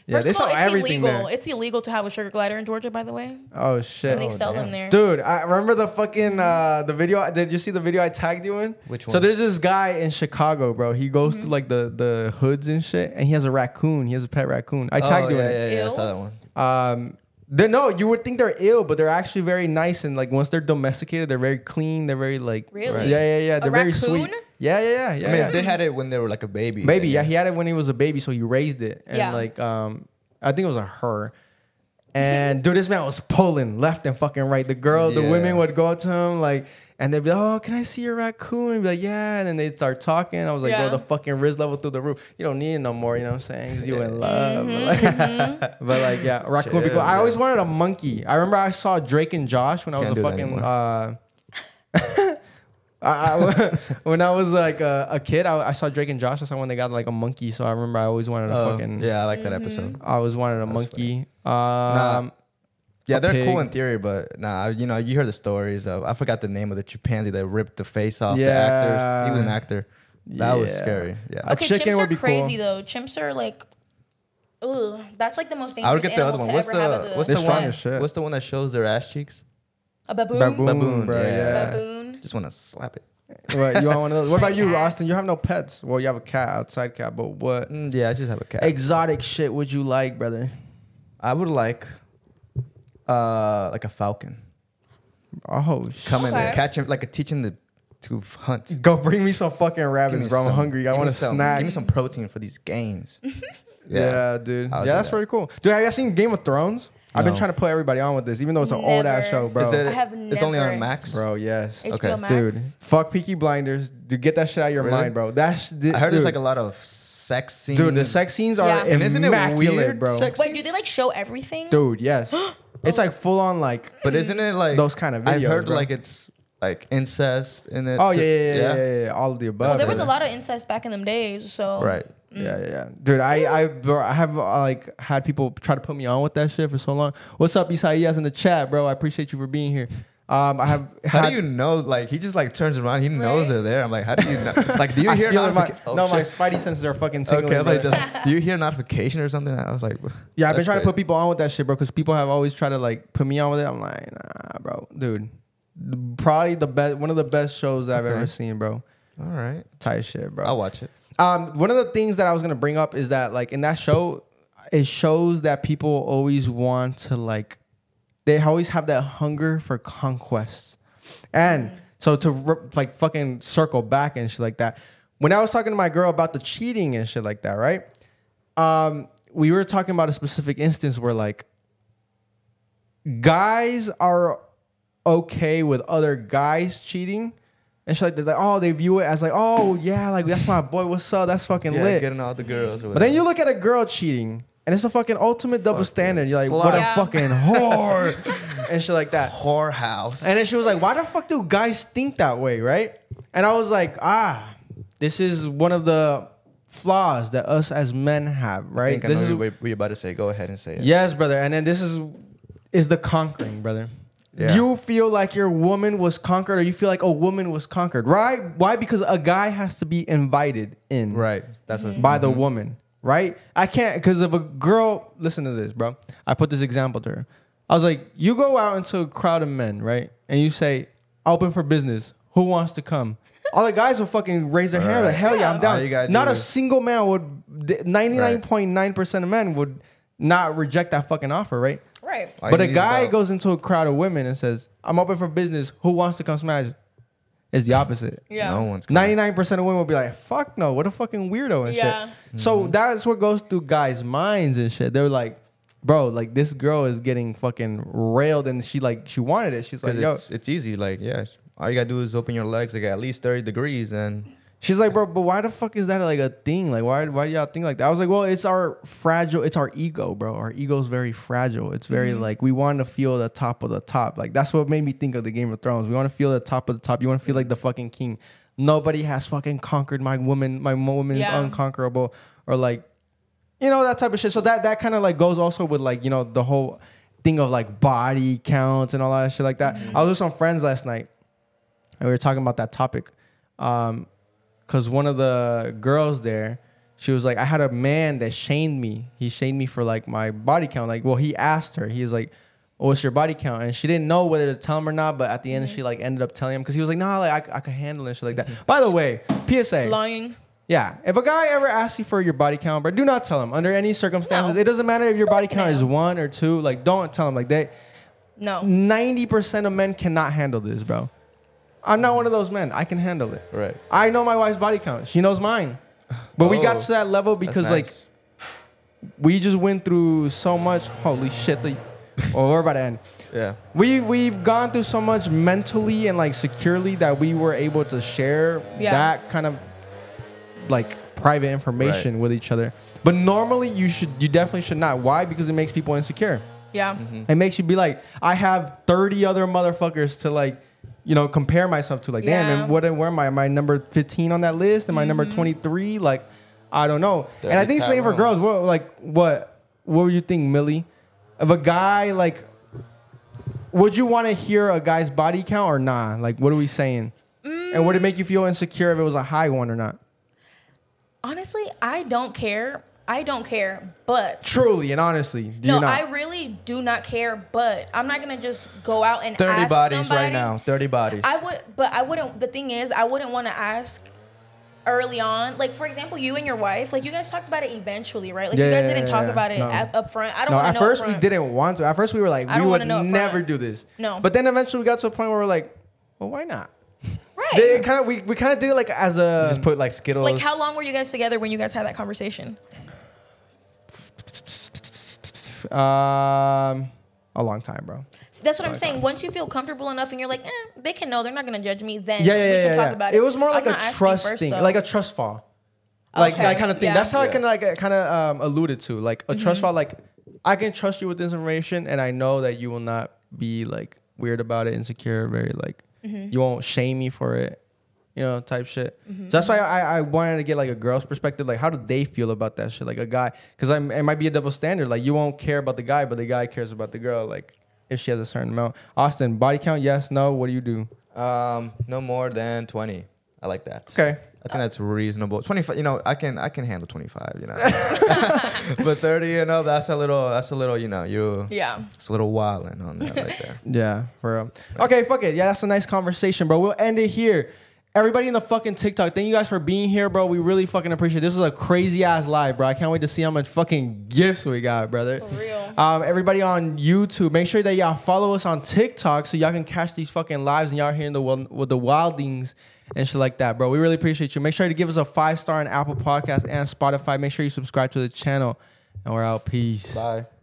Speaker 4: Yeah,
Speaker 3: First
Speaker 4: they
Speaker 3: of all,
Speaker 4: sell
Speaker 3: it's
Speaker 4: everything
Speaker 3: illegal.
Speaker 4: there.
Speaker 3: It's illegal to have a sugar glider in Georgia, by the way.
Speaker 4: Oh shit.
Speaker 3: And they sell them there.
Speaker 4: Dude, I remember the fucking the video. Did you see the video I tagged you in?
Speaker 2: Which
Speaker 4: So
Speaker 2: one?
Speaker 4: there's this guy in Chicago, bro. He goes to like the hoods and shit, and he has a raccoon. He has a pet raccoon. I tagged you in it.
Speaker 2: Yeah, I
Speaker 3: Ew.
Speaker 2: saw that one.
Speaker 4: No, you would think they're ill, but they're actually very nice, and like once they're domesticated, they're very clean. They're very like
Speaker 3: Really?
Speaker 4: Yeah. They're very
Speaker 3: raccoon?
Speaker 4: sweet. Yeah.
Speaker 2: I mean, they had it when they were like a baby.
Speaker 4: Baby, yeah, he had it when he was a baby, so he raised it, and
Speaker 3: Yeah.
Speaker 4: like I think it was a her. And dude, this man was pulling left and fucking right. The
Speaker 2: Yeah.
Speaker 4: women would go up to him like, and they'd be like, "Oh, can I see your raccoon?" And be like, "Yeah." And then they'd start talking. I was like,
Speaker 3: Yeah.
Speaker 4: "Bro, the fucking Riz level through the roof. You don't need it no more." You know what I'm saying? 'Cause you in love. But like, yeah, raccoon would be cool. I always wanted a monkey. I remember I saw Drake and Josh when I was
Speaker 2: Can't
Speaker 4: a
Speaker 2: do that
Speaker 4: fucking. When I was like a kid, I saw Drake and Josh. I saw when they got like a monkey. So I remember I always wanted a fucking.
Speaker 2: Yeah, I like that episode.
Speaker 4: I always wanted a monkey.
Speaker 2: Yeah,
Speaker 4: a
Speaker 2: they're
Speaker 4: pig.
Speaker 2: cool in theory, but you hear the stories of, I forgot the name of the chimpanzee that ripped the face off the
Speaker 4: Yeah.
Speaker 2: actors. He was an actor. That was
Speaker 4: Yeah.
Speaker 2: scary. Yeah.
Speaker 3: Okay,
Speaker 4: chicken
Speaker 3: chimps
Speaker 4: would
Speaker 3: are
Speaker 4: be
Speaker 3: crazy
Speaker 4: cool.
Speaker 3: though. Chimps are like, ugh, that's like the most dangerous
Speaker 2: I would get the other
Speaker 3: animal
Speaker 2: one.
Speaker 3: to
Speaker 2: What's
Speaker 3: ever have
Speaker 2: the
Speaker 3: as
Speaker 2: what's
Speaker 4: They're
Speaker 2: the
Speaker 4: strong
Speaker 2: one?
Speaker 4: as shit.
Speaker 2: What's the one that shows their ass cheeks?
Speaker 3: a baboon.
Speaker 2: Baboon,
Speaker 4: bro.
Speaker 2: yeah.
Speaker 3: Baboon.
Speaker 2: Just want to slap it.
Speaker 4: What, you want one of those? What about you,
Speaker 3: Shiny ass.
Speaker 4: Austin? You have no pets. Well, you have a cat, outside cat, but what
Speaker 2: Yeah, I just have a cat.
Speaker 4: exotic shit would you like, brother?
Speaker 2: I would like a falcon.
Speaker 4: Oh, shit.
Speaker 2: Come in
Speaker 3: Okay.
Speaker 2: there, catch him, teach him to hunt.
Speaker 4: Go bring me some fucking
Speaker 2: Give
Speaker 4: rabbits,
Speaker 2: me
Speaker 4: bro. I'm
Speaker 2: some-
Speaker 4: hungry. I
Speaker 2: give
Speaker 4: want
Speaker 2: me
Speaker 4: a
Speaker 2: some-
Speaker 4: snack.
Speaker 2: Give me some protein for these gains.
Speaker 4: Yeah, dude.
Speaker 2: I'll
Speaker 4: Yeah,
Speaker 2: do
Speaker 4: that's
Speaker 2: that.
Speaker 4: pretty cool. Dude, have you seen Game of Thrones? I've been
Speaker 2: No.
Speaker 4: trying to put everybody on with this, even though it's an old ass
Speaker 3: Never.
Speaker 4: show, bro.
Speaker 2: Is it,
Speaker 3: I have
Speaker 2: it's only
Speaker 3: never-
Speaker 2: on Max.
Speaker 4: Bro, yes.
Speaker 3: HBO
Speaker 2: Okay.
Speaker 3: Max.
Speaker 4: Dude, fuck Peaky Blinders. Dude, get that shit out of your
Speaker 2: Really?
Speaker 4: mind, bro. That's
Speaker 2: I heard there's
Speaker 4: dude,
Speaker 2: like a lot of sex scenes.
Speaker 4: dude. The sex scenes are
Speaker 3: Yeah.
Speaker 2: And isn't it
Speaker 4: immaculate,
Speaker 2: weird,
Speaker 4: bro.
Speaker 2: sex
Speaker 3: Wait, do they like show everything?
Speaker 4: Dude, yes. It's like full on like.
Speaker 2: But isn't it like
Speaker 4: Those kind of
Speaker 2: I've
Speaker 4: videos,
Speaker 2: heard
Speaker 4: bro.
Speaker 2: like it's like incest in it.
Speaker 4: Oh
Speaker 2: too.
Speaker 4: yeah. All of the above.
Speaker 3: Well, there was a
Speaker 4: brother.
Speaker 3: lot of incest back in them days, so
Speaker 2: Right.
Speaker 4: Yeah. Dude, I have like had people try to put me on with that shit for so long. What's up, Isaias in the chat, bro? I appreciate you for being here. I have.
Speaker 2: How do you know? Like he just like turns around. He knows
Speaker 3: Right.
Speaker 2: they're there. I'm like, how do you know? Like, do you
Speaker 4: I
Speaker 2: hear
Speaker 4: feel it, my,
Speaker 2: notification?
Speaker 4: no, my spidey senses are fucking tingling.
Speaker 2: Okay, I'm like,
Speaker 4: brother.
Speaker 2: do you hear notification or something? I was like,
Speaker 4: Yeah, I've been
Speaker 2: that's
Speaker 4: trying to put
Speaker 2: crazy.
Speaker 4: people on with that shit, bro, because people have always tried to like put me on with it. I'm like, nah, bro, dude. Probably the best, one of the best shows that I've
Speaker 2: Okay.
Speaker 4: ever seen, bro.
Speaker 2: All right,
Speaker 4: Tight shit, bro.
Speaker 2: I'll watch it.
Speaker 4: One of the things that I was gonna bring up is that like in that show, it shows that people always want to like, they always have that hunger for conquest, and so to like fucking circle back and shit like that. When I was talking to my girl about the cheating and shit like that, right? We were talking about a specific instance where like guys are okay with other guys cheating. And shit like that, like, oh, they view it as like, oh yeah, like that's my boy. What's up? That's fucking
Speaker 2: Yeah,
Speaker 4: lit.
Speaker 2: getting all the girls. Or
Speaker 4: But then you look at a girl cheating, and it's a fucking ultimate double
Speaker 2: Fucking
Speaker 4: standard. You're like, what a
Speaker 3: slut.
Speaker 4: fucking whore, and shit like that.
Speaker 2: whorehouse.
Speaker 4: And then she was like, why the fuck do guys think that way, right? And I was like, this is one of the flaws that us as men have,
Speaker 2: I
Speaker 4: right?
Speaker 2: think I
Speaker 4: This
Speaker 2: know
Speaker 4: is
Speaker 2: what you're about to say. Go ahead and say it.
Speaker 4: yes, brother. And then this is the conquering, brother.
Speaker 2: Yeah.
Speaker 4: You feel like your woman was conquered, or you feel like a woman was conquered, right? Why? Because a guy has to be invited in,
Speaker 2: Right. That's what.
Speaker 4: by the woman, right? I can't, because if a girl, listen to this, bro. I put this example to her. I was like, you go out into a crowd of men, right? And you say, open for business. Who wants to come? All the guys will fucking raise their hand.
Speaker 2: Right.
Speaker 4: Like, hell yeah, I'm
Speaker 2: All
Speaker 4: down.
Speaker 2: you gotta
Speaker 4: Not
Speaker 2: do
Speaker 4: a
Speaker 2: is-
Speaker 4: single man would, 99.9% of men would not reject that fucking offer, right?
Speaker 3: right.
Speaker 2: All
Speaker 4: But
Speaker 2: you
Speaker 4: a
Speaker 2: need is
Speaker 4: guy
Speaker 2: about-
Speaker 4: goes into a crowd of women and says, I'm open for business. Who wants to come smash? It's the opposite.
Speaker 3: Yeah.
Speaker 2: No one's coming.
Speaker 4: 99% of women will be like, fuck no, what a fucking weirdo and
Speaker 3: Yeah.
Speaker 4: shit. So that's what goes through guys' minds and shit. They're like, bro, like this girl is getting fucking railed and she wanted it. She's like,
Speaker 2: Because
Speaker 4: yo.
Speaker 2: it's easy. Like, yeah, all you gotta do is open your legs like at least 30 degrees, and
Speaker 4: She's like, bro, but why the fuck is that like a thing? Like, why do y'all think like that? I was like, well, it's our ego, bro. Our ego's very fragile. It's very like, we want to feel the top of the top. Like, that's what made me think of the Game of Thrones. We want to feel the top of the top. You want to feel like the fucking king. Nobody has fucking conquered my woman. My woman is
Speaker 3: Yeah.
Speaker 4: unconquerable. Or like, you know, that type of shit. So that kind of like goes also with like, you know, the whole thing of like body counts and all that shit like that. I was with some friends last night and we were talking about that topic. Because one of the girls there, she was like, I had a man that shamed me. He shamed me for like my body count. Like, well, he asked her. He was like, what's your body count? And she didn't know whether to tell him or not. But at the end, she like ended up telling him because he was like, nah, like I could handle it and shit like that. By the way, PSA.
Speaker 3: Lying.
Speaker 4: Yeah. If a guy ever asks you for your body count, bro, do not tell him under any circumstances.
Speaker 3: No.
Speaker 4: It doesn't matter if your body count is 1 or 2. Like, don't tell him like that.
Speaker 3: No.
Speaker 4: 90% of men cannot handle this, bro. I'm not one of those men. I can handle it.
Speaker 2: Right.
Speaker 4: I know my wife's body count. She knows mine. But we got to that level because
Speaker 2: nice.
Speaker 4: like we just went through so much. Holy shit. Well, we're about to end.
Speaker 2: Yeah.
Speaker 4: We've gone through so much mentally and like securely that we were able to share that kind of like private information with each other. But normally you definitely should not. Why? Because it makes people insecure.
Speaker 3: Yeah.
Speaker 4: It makes you be like, I have 30 other motherfuckers to like, you know, compare myself to. Like, damn, and where am I? Am I number 15 on that list? Am I number 23? Like, I don't know. And I think same for girls. What would you think, Millie? Of a guy, like, would you want to hear a guy's body count or nah? Like, what are we saying? And would it make you feel insecure if it was a high one or not?
Speaker 3: Honestly, I don't care. But
Speaker 4: truly and honestly,
Speaker 3: I really do not care. But I'm not gonna just go out and
Speaker 2: 30
Speaker 3: ask
Speaker 2: bodies
Speaker 3: somebody.
Speaker 2: right now. 30 bodies.
Speaker 3: I wouldn't. The thing is, I wouldn't want to ask early on. Like, for example, you and your wife, like, you guys talked about it eventually, right? Like, you guys didn't talk about it up front. I don't want to know.
Speaker 4: At first, we didn't want to. At first, we were like, we would never do this.
Speaker 3: No.
Speaker 4: But then eventually, we got to a point where we're like, well, why not?
Speaker 3: Right.
Speaker 4: We kind of did it like as a.
Speaker 2: You just put like Skittles.
Speaker 3: Like, how long were you guys together when you guys had that conversation?
Speaker 4: A long time, bro.
Speaker 3: So that's what I'm saying. Once you feel comfortable enough and you're like, they can know, they're not gonna judge me. Then we can talk about it.
Speaker 4: It was more like
Speaker 3: I'm
Speaker 4: a
Speaker 3: not
Speaker 4: trust
Speaker 3: asking
Speaker 4: thing,
Speaker 3: first,
Speaker 4: like a trust fall, like that kind of thing.
Speaker 3: Yeah.
Speaker 4: That's how I kind of alluded to, like a trust fall. Like, I can trust you with this information, and I know that you will not be like weird about it, insecure, very like you won't shame me for it. You know, type shit. So that's why I wanted to get like a girl's perspective. Like, how do they feel about that shit? Like a guy, because it might be a double standard. Like, you won't care about the guy, but the guy cares about the girl. Like, if she has a certain amount. Austin, body count? Yes, no. What do you do?
Speaker 2: No more than 20. I like that.
Speaker 4: Okay.
Speaker 2: I think that's reasonable. 25. You know, I can handle 25. You know, but 30. You know, that's a little. You know, it's a little wilding on that right there.
Speaker 4: Yeah, for real. Okay, fuck it. Yeah, that's a nice conversation, bro. We'll end it here. Everybody in the fucking TikTok, thank you guys for being here, bro. We really fucking appreciate it. This was a crazy ass live, bro. I can't wait to see how much fucking gifts we got, brother.
Speaker 3: For real.
Speaker 4: Everybody on YouTube, make sure that y'all follow us on TikTok so y'all can catch these fucking lives and y'all hearing the wildings and shit like that, bro. We really appreciate you. Make sure to give us a 5-star on Apple Podcasts and Spotify. Make sure you subscribe to the channel. And we're out. Peace.
Speaker 2: Bye.